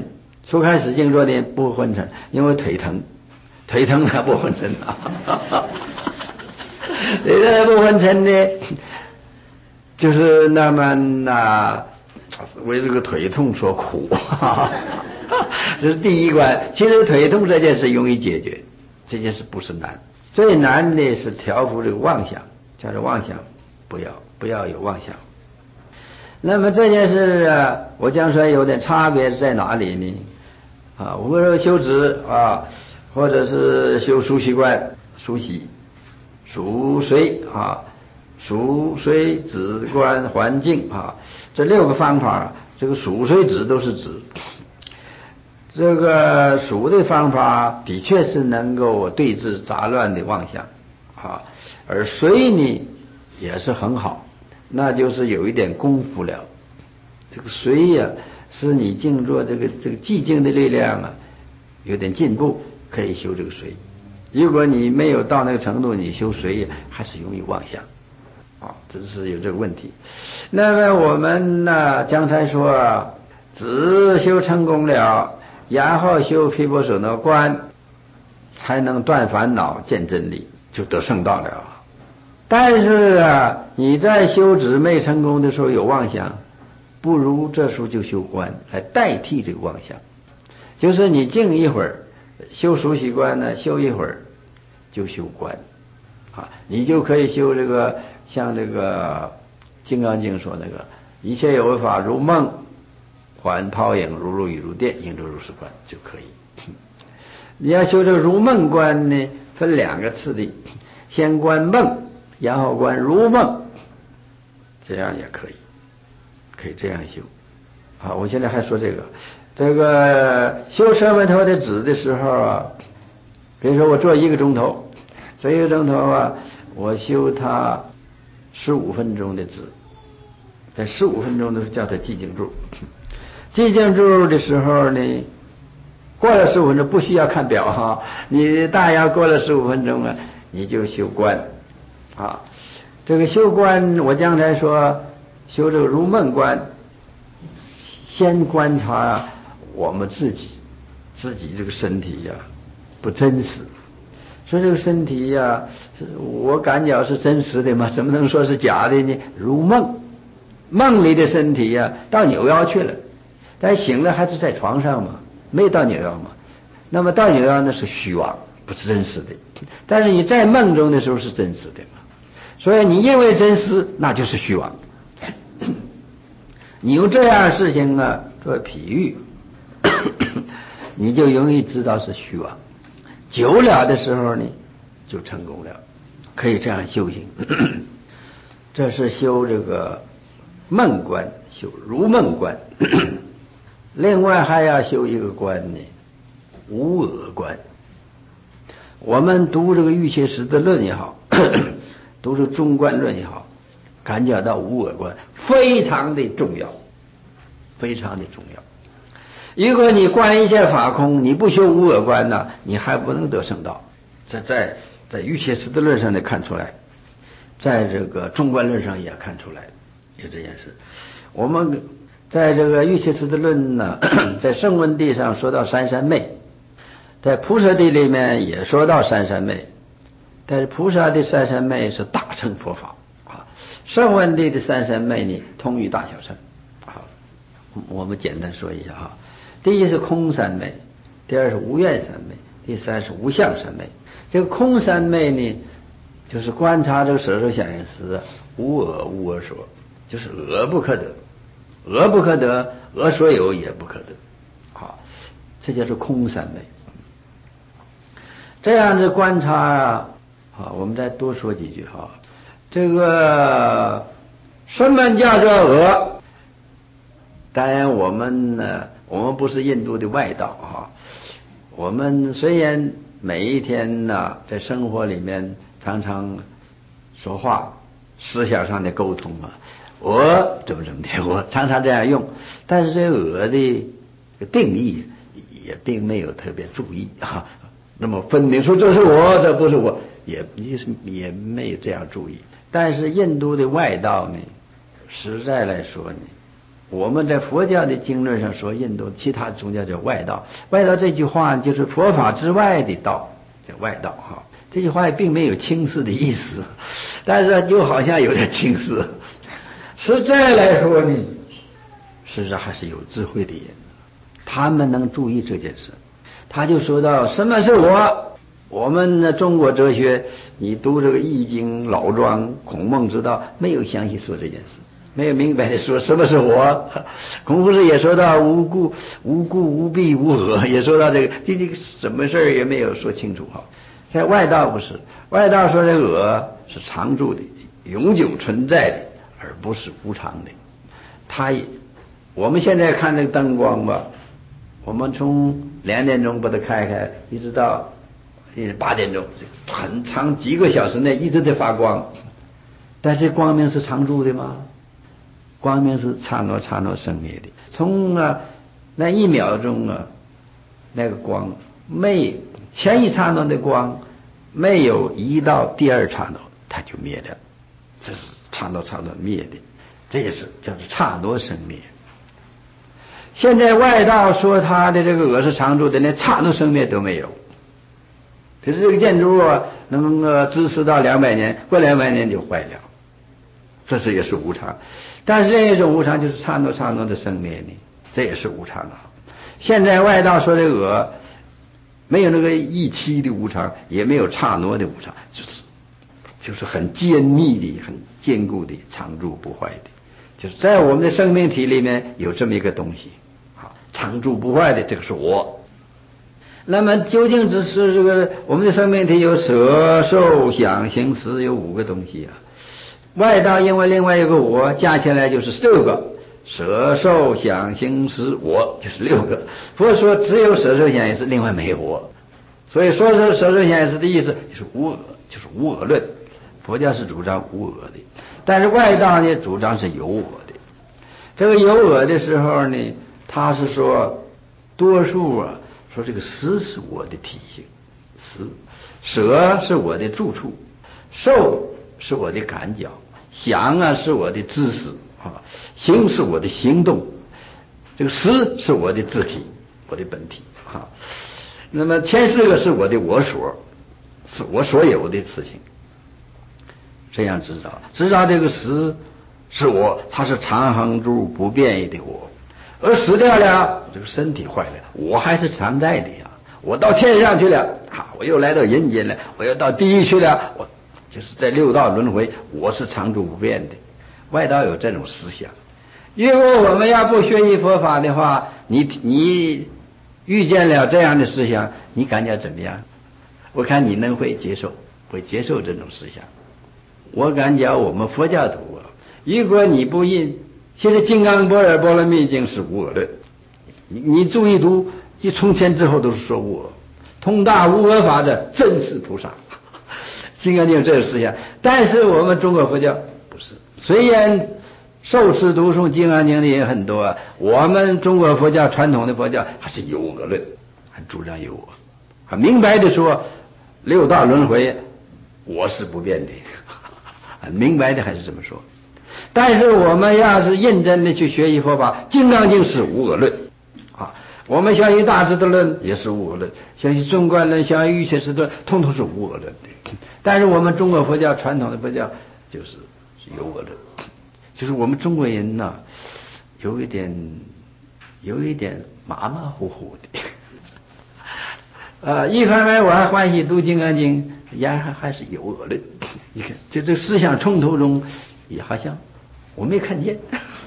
初开始静坐呢不昏沉，因为腿疼它不昏沉啊。这个不昏沉呢，就是那么为这个腿痛所苦。这是第一关。其实腿痛这件事容易解决，这件事不是难，最难的是调伏这个妄想，叫做妄想，不要有妄想。那么这件事啊，我将说有点差别在哪里呢？我们说修止或者是修熟习观，熟习、熟随熟随止观环境这6个方法，这个熟随止都是止。这个熟的方法的确是能够对治杂乱的妄想而随呢也是很好，那就是有一点功夫了。这个随呀，使你静坐这个寂静的力量有点进步，可以修这个随。如果你没有到那个程度，你修随还是容易妄想这是有这个问题。那么我们刚才说只修成功了，然后修毗婆舍那观，才能断烦恼见真理，就得圣道了。但是你在修止没成功的时候有妄想，不如这时候就修观来代替这个妄想。就是你静一会儿，修熟习观呢，修一会儿就修观你就可以修这个，像这个《金刚经》说那个一切有为法如梦幻泡影，如露亦如电，应作如是观就可以。你要修这个如梦观呢，分2个次第，先观梦，然后观如梦，这样也可以这样修。我现在还说这个修舍门头的止的时候比如说我做1个钟头，这1个钟头我修它15分钟的止，在15分钟的时候叫它寂静住。寂静住的时候呢，过了15分钟不需要看表你大约过了15分钟你就修观这个修观，我刚才说修这个如梦观，先观察我们自己这个身体不真实。说这个身体我感觉是真实的吗？怎么能说是假的呢？如梦里的身体到扭腰去了，但醒了还是在床上嘛，没有到扭腰嘛。那么到扭腰那是虚妄，不是真实的。但是你在梦中的时候是真实的嘛，所以你认为真实，那就是虚妄。你用这样的事情做比喻，你就容易知道是虚妄。久了的时候呢，就成功了，可以这样修行。这是修这个梦观，修如梦观。另外还要修一个观呢，无我观。我们读这个瑜伽师的论也好，读这个中观论也好，感觉到无我观非常的重要，非常的重要。如果你观一切法空，你不修无我观你还不能得圣道。这在瑜伽师的论上也看出来，在这个中观论上也看出来有这件事。我们在这个瑜伽师的论在圣文地上说到三三昧，在菩萨地里面也说到三三昧，但是菩萨的三三昧是大乘佛法圣文地的三三昧呢通于大小乘我们简单说一下第一是空三昧，第二是无愿三昧，第三是无相三昧。这个空三昧呢，就是观察这个色受想行识无我无我所，就是我不可得，我不可得，我所有也不可得这叫做空三昧。这样的观察我们再多说几句这个什么叫做我？当然我们不是印度的外道我们虽然每一天在生活里面常常说话，思想上的沟通我怎么的，我常常这样用，但是这个我的定义也并没有特别注意那么分明说这是我，这不是我，也没有这样注意。但是印度的外道呢，实在来说呢， 我们在佛教的经论上说印度其他宗教叫外道，外道这句话就是佛法之外的道，叫外道哈。这句话并没有轻视的意思，但是就好像有点轻视。实在来说呢，事实上还是有智慧的人，他们能注意这件事。他就说到什么是我们的中国哲学，你读这个易经、老庄、孔孟之道，没有详细说这件事，没有明白的说什么是我。孔夫子也说到无故无弊无我，也说到这个什么事也没有说清楚哈。在外道不是，外道说这我是常住的、永久存在的，而不是无常的。我们现在看这个灯光吧，我们从2点钟把它开，一直到8点钟，很长几个小时内一直在发光。但是光明是常住的吗？光明是刹那生灭的。从那1秒钟那个光前一刹那的光没有移到第二刹那，它就灭了。这是刹那灭的，这也是叫做刹那生灭。现在外道说他的这个我是常住的，连刹那生灭都没有。可是这个建筑能支持到200年，过200年就坏了，这是也是无常。但是另一种无常就是刹那的生灭呢，这也是无常啊。现在外道说这个没有那个一期的无常，也没有刹那的无常，就是很坚密的、很坚固的、常住不坏的。就是在我们的生命体里面有这么一个东西，常住不坏的，这个是我。那么究竟只是这个我们的生命体有色受想行识有5个东西啊，外道因为另外一个我加起来就是6个，色受想行识我就是6个。佛说只有色受想行识，另外没有我。所以说色受想行识的意思就是无我，就是无我论。佛教是主张无我的，但是外道呢主张是有我的。这个有我的时候呢，他是说多数说这个识是我的体性，色是我的住处，受是我的感觉，想是我的知识行是我的行动，这个识是我的自体，我的本体那么前4个是我的我所，是我所有的事情。这样知道这个识是我，它是常恒住不变异的我。而死掉了，这个身体坏了，我还是常在的呀。我到天上去了我又来到人间了，我又到地狱去了，我就是在6道轮回，我是常住不变的。外道有这种思想。如果我们要不学习佛法的话，你遇见了这样的思想，你感觉怎么样？我看你会接受这种思想。我感觉我们佛教徒如果你不其实《金刚般若波罗蜜经》是无我论，你注意读，从前之后都是说无我，通达无我法的真是菩萨。金刚经有这种思想，但是我们中国佛教不是。虽然受持读诵金刚经的也很多我们中国佛教传统的佛教还是有我论，还主张有我，很明白的说6道轮回我是不变的，很明白的还是这么说。但是我们要是认真的去学习佛法，金刚经是无我论我们相信大智的论也是无我论，相信中观论，相信瑜伽师论，通通是无我论的。但是我们中国佛教传统的佛教就是有我论，就是我们中国人有一点马马虎虎的一方面我还欢喜读金刚经，然而还是有我论。你看就这思想冲突中也好像我没看见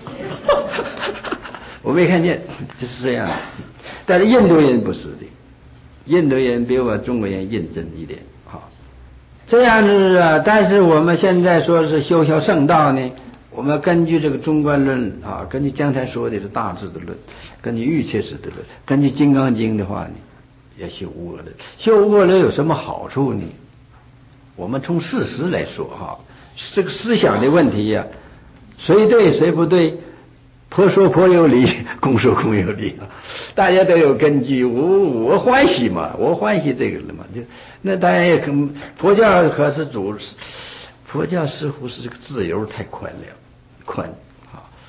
我没看见，就是这样。但是印度人不是的，印度人比我中国人认真一点这样子但是我们现在说是修圣道呢，我们根据这个中观论根据刚才说的是大智的论，根据瑜伽师的论，根据金刚经的话呢，要修无我论。修无我论有什么好处呢？我们从事实来说这个思想的问题谁对谁不对，婆说婆有理，公说公有理大家都有根据。我欢喜嘛，我欢喜这个了嘛，那当然也跟佛教佛教似乎是这个自由太宽了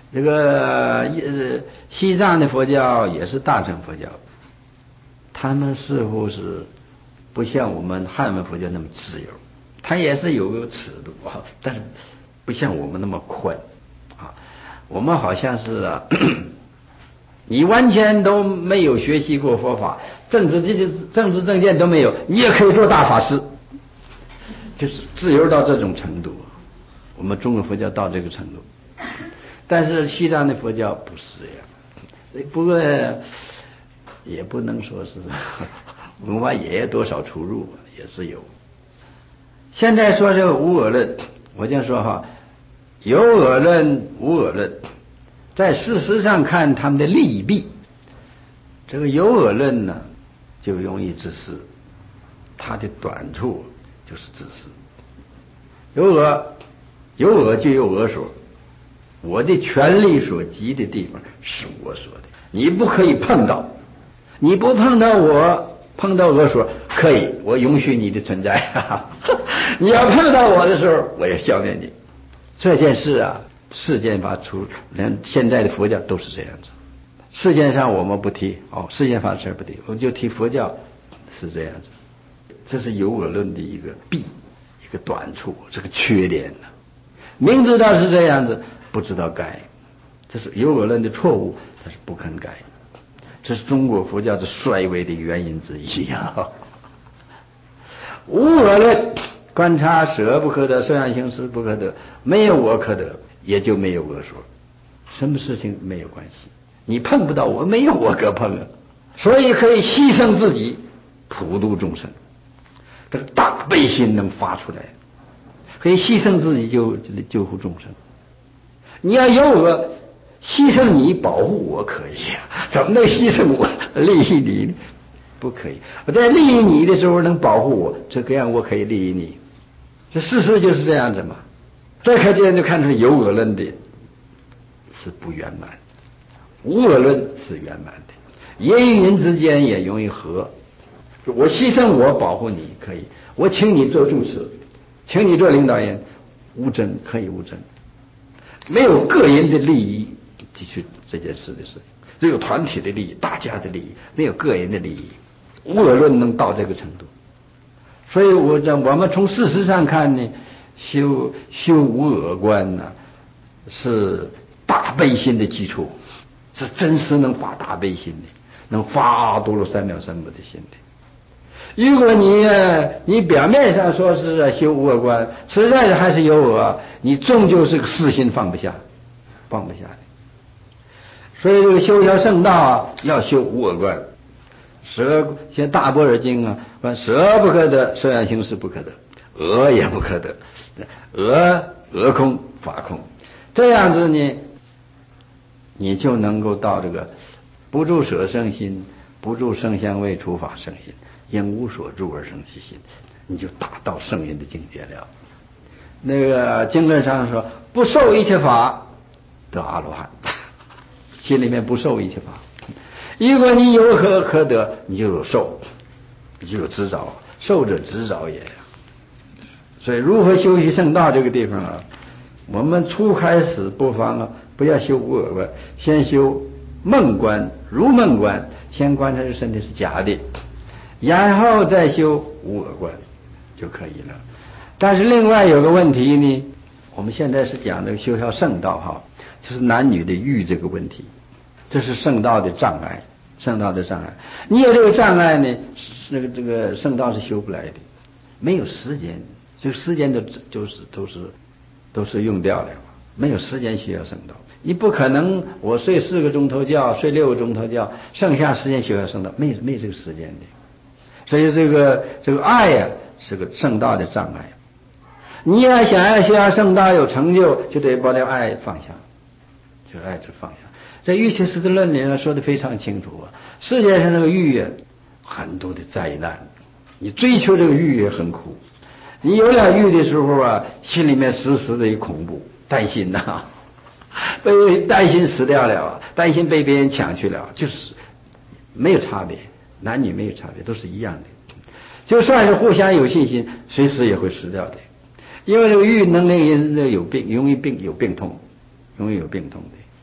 这个西藏的佛教也是大乘佛教，他们似乎是不像我们汉文佛教那么自由，它也是有个尺度啊，但是不像我们那么宽啊。我们好像是啊，你完全都没有学习过佛法，政治正见都没有，你也可以做大法师，就是自由到这种程度。我们中国佛教到这个程度，但是西藏的佛教不是这样。不过也不能说是文化也有多少出入，也是有。现在说这个无我论，我就说哈，有我论无我论，在事实上看他们的利弊。这个有我论呢，就容易自私，它的短处就是自私。有我就有我所，我的权力所及的地方是我所的，你不可以碰到，你不碰到我，碰到我所可以，我允许你的存在你要碰到我的时候，我要消灭你。这件事啊，世间法连现在的佛教都是这样子。世间上我们不提世间法的事不提，我们就提佛教是这样子。这是有我论的一个弊，一个短处，这个缺点呢。明知道是这样子，不知道改，这是有我论的错误，但是不肯改。这是中国佛教的衰微的原因之一啊。无我论，观察舍不可得，受想行识不可得，没有我可得，也就没有我说。什么事情没有关系？你碰不到我，没有我可碰啊。所以可以牺牲自己，普度众生。这个大悲心能发出来，可以牺牲自己救护众生。你要有我，牺牲你保护我可以啊，怎么能牺牲我利益你呢？不可以。我在利益你的时候能保护我，这样我可以利益你。这事实就是这样子嘛。这可见就看出有我论的是不圆满，无我论是圆满的。人与人之间也容易和，我牺牲我保护你可以，我请你做主持，请你做领导人，无争可以无争，没有个人的利益提出这件事的事情，只有团体的利益，大家的利益，没有个人的利益。无我论能到这个程度，所以我们从事实上看呢，修无我观呢，是大悲心的基础，是真实能发大悲心的，能发多罗三藐三菩提心的。如果你表面上说是修无我观，实在是还是有我，你终究是个私心放不下的。所以这个修学圣道啊，要修无我观。像大般若经啊，舍不可得，受想行识不可得，我也不可得，我空法空。这样子呢，你就能够到这个不住舍生心，不住声香味触法生心，因无所住而生其心，你就达到圣人的境界了。那个经论上说，不受一切法得阿罗汉，心里面不受一切法。如果你有可得，你就有受，你就有执着，受者执着也。所以如何修习圣道这个地方啊，我们初开始不妨不要修无我观，先修梦观，如梦观，先观察这身体是假的，然后再修无我观就可以了。但是另外有个问题呢，我们现在是讲这个修学圣道就是男女的欲这个问题，这是圣道的障碍。你有这个障碍呢，这个圣道是修不来的，没有时间，这个时间都是用掉了，没有时间学圣道。你不可能我睡4个钟头觉，睡6个钟头觉，剩下时间学圣道，没这个时间的。所以这个爱呀，是个圣道的障碍。你要想要学圣道有成就，就得把这爱放下，就是爱就放下。在《瑜伽师地论》里说的非常清楚啊，世界上这个欲很多的灾难，你追求这个欲也很苦。你有了欲的时候啊，心里面时时的恐怖，担心担心死掉了，担心被别人抢去了，就是没有差别，男女没有差别，都是一样的。就算是互相有信心，随时也会死掉的，因为这个欲能令人有病，容易有病痛的。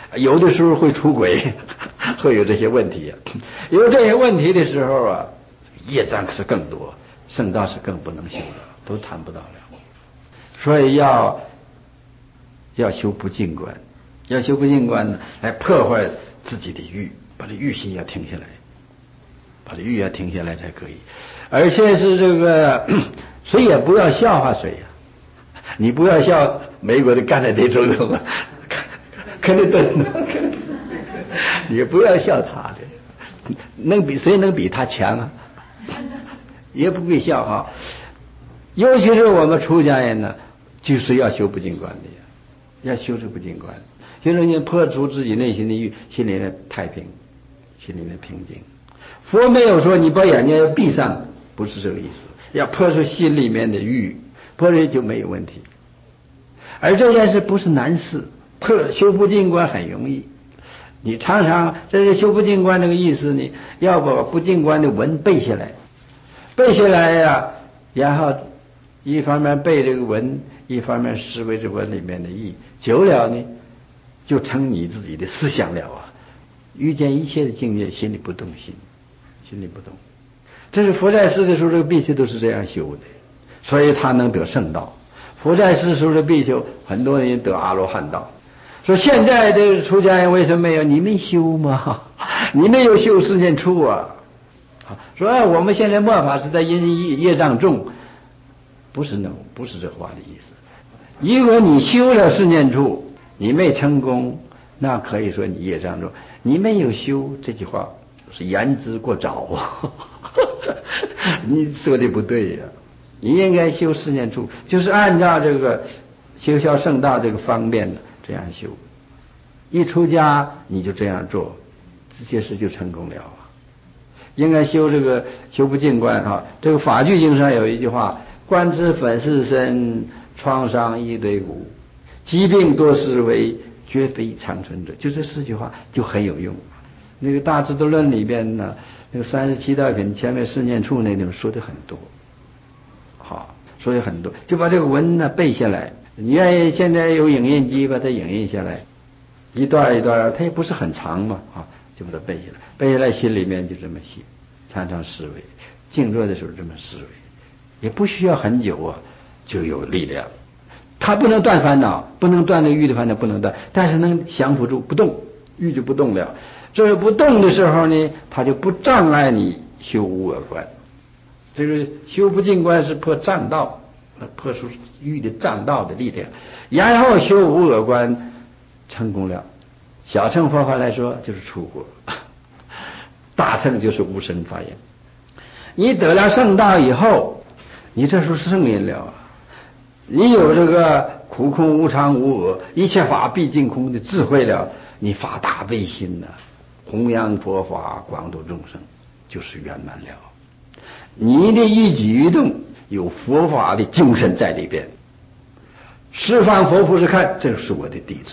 有的时候会出轨，会有这些问题。有这些问题的时候啊，业障是更多，圣道是更不能修了，都谈不到了。所以要修不净观，要修不净观呢，来破坏自己的欲，把这欲心要停下来，把这欲要停下来才可以。而且是这个，谁也不要笑话谁呀。你不要笑美国的甘乃迪总统啊，克林顿，你不要笑他的，谁能比他强啊？也不必笑啊。尤其是我们出家人呢，就是要修不净观的呀，要修这不净观，就是你破除自己内心的欲，心里面太平，心里面平静。佛没有说你把眼睛要闭上，不是这个意思，要破除心里面的欲，破除就没有问题。而这件事不是难事，修不净观很容易。你常常这是修不净观这个意思，你要把不净观的文背下来，背下来呀，然后一方面背这个文，一方面思维这文里面的意，久了呢，就成你自己的思想了啊。遇见一切的境界，心里不动心，心里不动。这是佛在世的时候，这个比丘都是这样修的，所以他能得圣道。佛在世时候的比丘，很多人得阿罗汉道。说现在的出家人为什么没有？你没修吗？你没有修四念处啊！说我们现在末法是在因业障重，不是这话的意思。如果你修了四念处，你没成功，那可以说你业障重。你没有修，这句话是言之过早啊！你说的不对呀。你应该修四念处，就是按照这个修效圣道这个方面的这样修。一出家你就这样做，这些事就成功了啊。应该修这个修不净观啊。这个法句经上有一句话：观之粉饰身，创伤一堆骨，疾病多思维，绝非长存者。就这四句话就很有用。那个大智度论里边呢，那个37道品前面四念处那里面说的很多。好，所以很多就把这个文呢背下来。你愿意现在有影印机把它影印下来，一段一段，它也不是很长嘛，就把它背下来。背下来心里面就这么写，常常思维，静坐的时候这么思维，也不需要很久啊，就有力量。它不能断烦恼，不能断那个欲的烦恼，不能断，但是能降伏住不动，欲就不动了。这不动的时候呢，它就不障碍你修无我观。这个修不净观是破障道，破除欲的障道的力量，然后修无我观成功了。小乘佛法来说就是出国，大乘就是无生法眼。你得了圣道以后，你这时候是圣人了啊！你有这个苦空无常无我，一切法毕竟空的智慧了，你发大悲心呢，弘扬佛法，广度众生，就是圆满了。你的一举一动有佛法的精神在里边，释放佛菩萨看，这是我的弟子。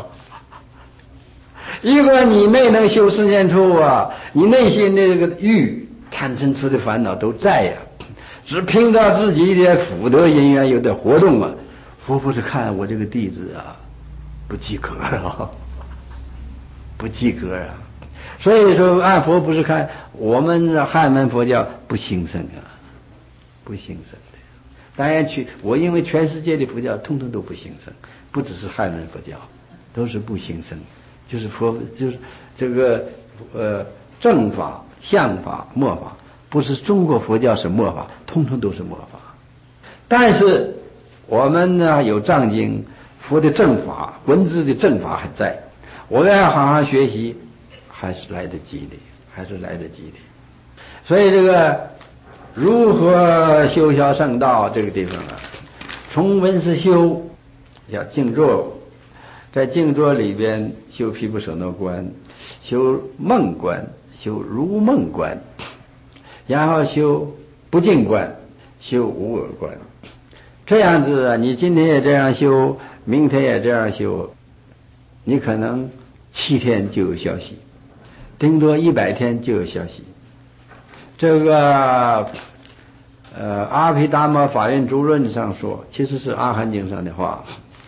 如果你没能修四念处啊，你内心的这个欲贪嗔痴的烦恼都在呀，只凭着自己的福德因缘有点活动啊，佛菩萨看我这个弟子啊，不及格啊，不及格啊。所以说按佛不是看，我们汉门佛教不兴盛啊，不兴盛的。当然我认为全世界的佛教通通都不兴盛，不只是汉门佛教，都是不兴盛。就是这个正法、相法、末法，不是中国佛教是末法，通通都是末法。但是我们呢有藏经，佛的正法、文字的正法还在，我们要好好学习。还是来得及的，所以这个如何修效圣道这个地方啊，从文思修要静坐，在静坐里边修毗婆舍那观，修梦观，修如梦观，然后修不净观，修无我观。这样子啊，你今天也这样修，明天也这样修，你可能7天就有消息，顶多100天就有消息。这个阿毗达摩法印诸论上说，其实是阿含经上的话，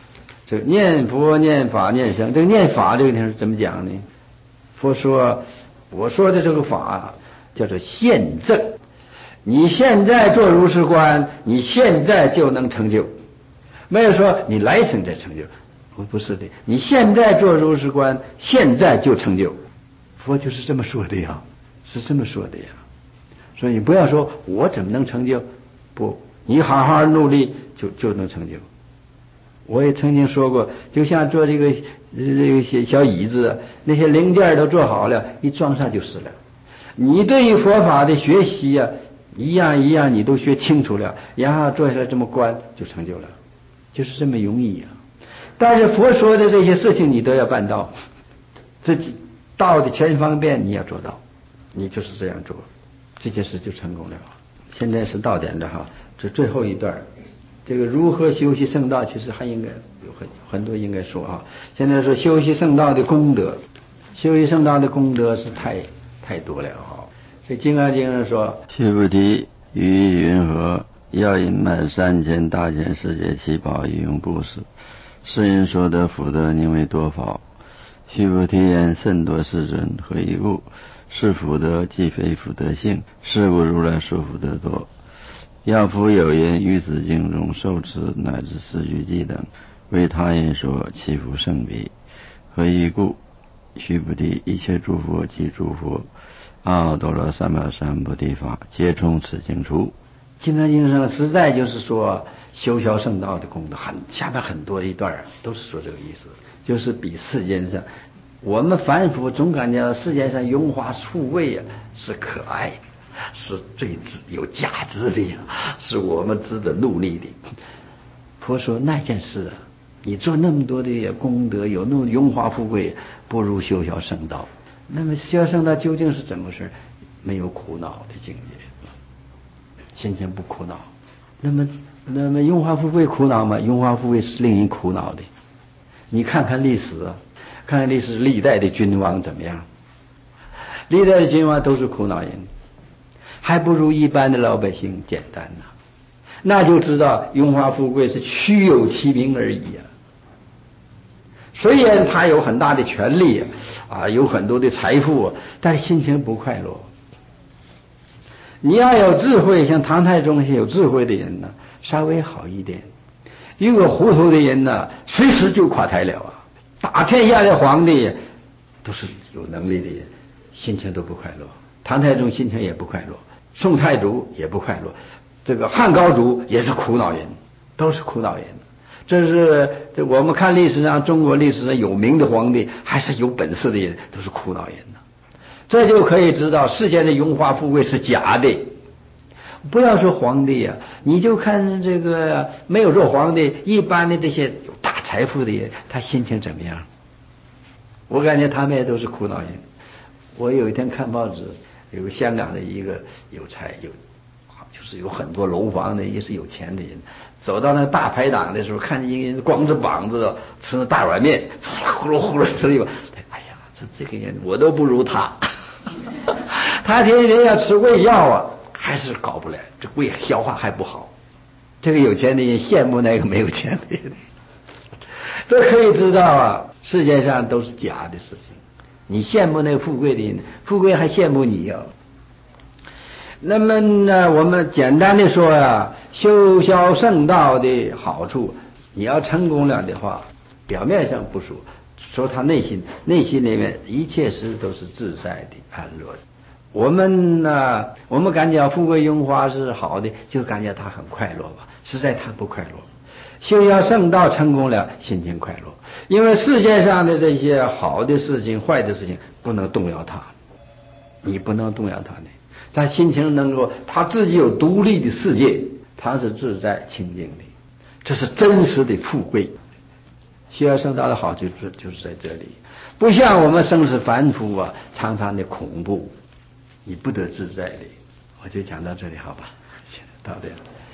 这个念佛、念法、念僧，这个念法这个是怎么讲呢？佛说，我说的这个法叫做现证。你现在做如是观，你现在就能成就，没有说你来生再成就，不是的。你现在做如是观，现在就成就。佛就是这么说的呀，是这么说的呀。所以你不要说我怎么能成就，不，你好好努力就能成就。我也曾经说过，就像做这个小椅子，那些零件都做好了，一装上就是了。你对于佛法的学习呀，一样一样你都学清楚了，然后做下来这么观就成就了，就是这么容易啊。但是佛说的这些事情你都要办到，自己道的全方便你要做到，你就是这样做，这件事就成功了。现在是到点了哈，这最后一段，这个如何修习圣道，其实还应该有很多应该说啊。现在说修习圣道的功德，修习圣道的功德是太多了哈。这《金刚经》上说：“ 须菩提，于云何？要引满3000大千世界七宝以用布施，是因所得福德宁为多少？须菩提言：甚多世尊，何以故？是福德即非福德性，是故如来说福德多。药夫有言：于此经中受持乃至四句偈等，为他言说，其福甚彼。何以故？须菩提，一切诸佛及诸佛阿耨多罗三藐三菩提法，皆从此经出。” 《金刚经》上实在就是说修学圣道的功德，下面很多一段都是说这个意思，就是比世间上我们凡夫总感觉世界上荣华富贵是可爱的，是最有价值的，是我们值得努力的。佛说那件事你做那么多的功德，有那么荣华富贵，不如修学圣道。那么修学圣道究竟是怎么回事？没有苦恼的境界，心情不苦恼。那么荣华富贵苦恼吗？荣华富贵是令人苦恼的。你看看历史看看历史，历代的君王怎么样？历代的君王都是苦恼人，还不如一般的老百姓简单呢。那就知道荣华富贵是虚有其名而已啊。虽然他有很大的权利有很多的财富，但是心情不快乐。你要有智慧，像唐太宗有智慧的人呢，稍微好一点。如果糊涂的人呢，随时就垮台了打天下的皇帝都是有能力的人，心情都不快乐。唐太宗心情也不快乐，宋太祖也不快乐，这个汉高祖也是苦恼人，都是苦恼人。这是我们看历史上，中国历史上有名的皇帝，还是有本事的人，都是苦恼人呢。这就可以知道世间的荣华富贵是假的。不要说皇帝你就看这个没有做皇帝，一般的这些有大财富的人，他心情怎么样？我感觉他们也都是苦恼人。我有一天看报纸，有个香港的一个就是有很多楼房的，也是有钱的人，走到那个大排档的时候，看见一个人光着膀子吃那大碗面，呼噜呼噜吃一碗，哎呀，这个人我都不如他。他天天要吃胃药还是搞不来，这胃消化还不好。这个有钱的人羡慕那个没有钱的人。这可以知道世界上都是假的事情。你羡慕那个富贵的人，富贵还羡慕你那么呢，我们简单的说修学圣道的好处，你要成功了的话，表面上不说他内心里面一切事都是自在的、安乐的。我们感觉富贵荣华是好的，就感觉他很快乐吧，实在他不快乐。修学圣道成功了，心情快乐，因为世界上的这些好的事情、坏的事情不能动摇他，你不能动摇他的。他心情能够，他自己有独立的世界，他是自在清净的，这是真实的富贵。修学圣道的好处就是在这里，不像我们生死凡夫常常的恐怖，你不得自在的。我就讲到这里，好吧？现在到这了。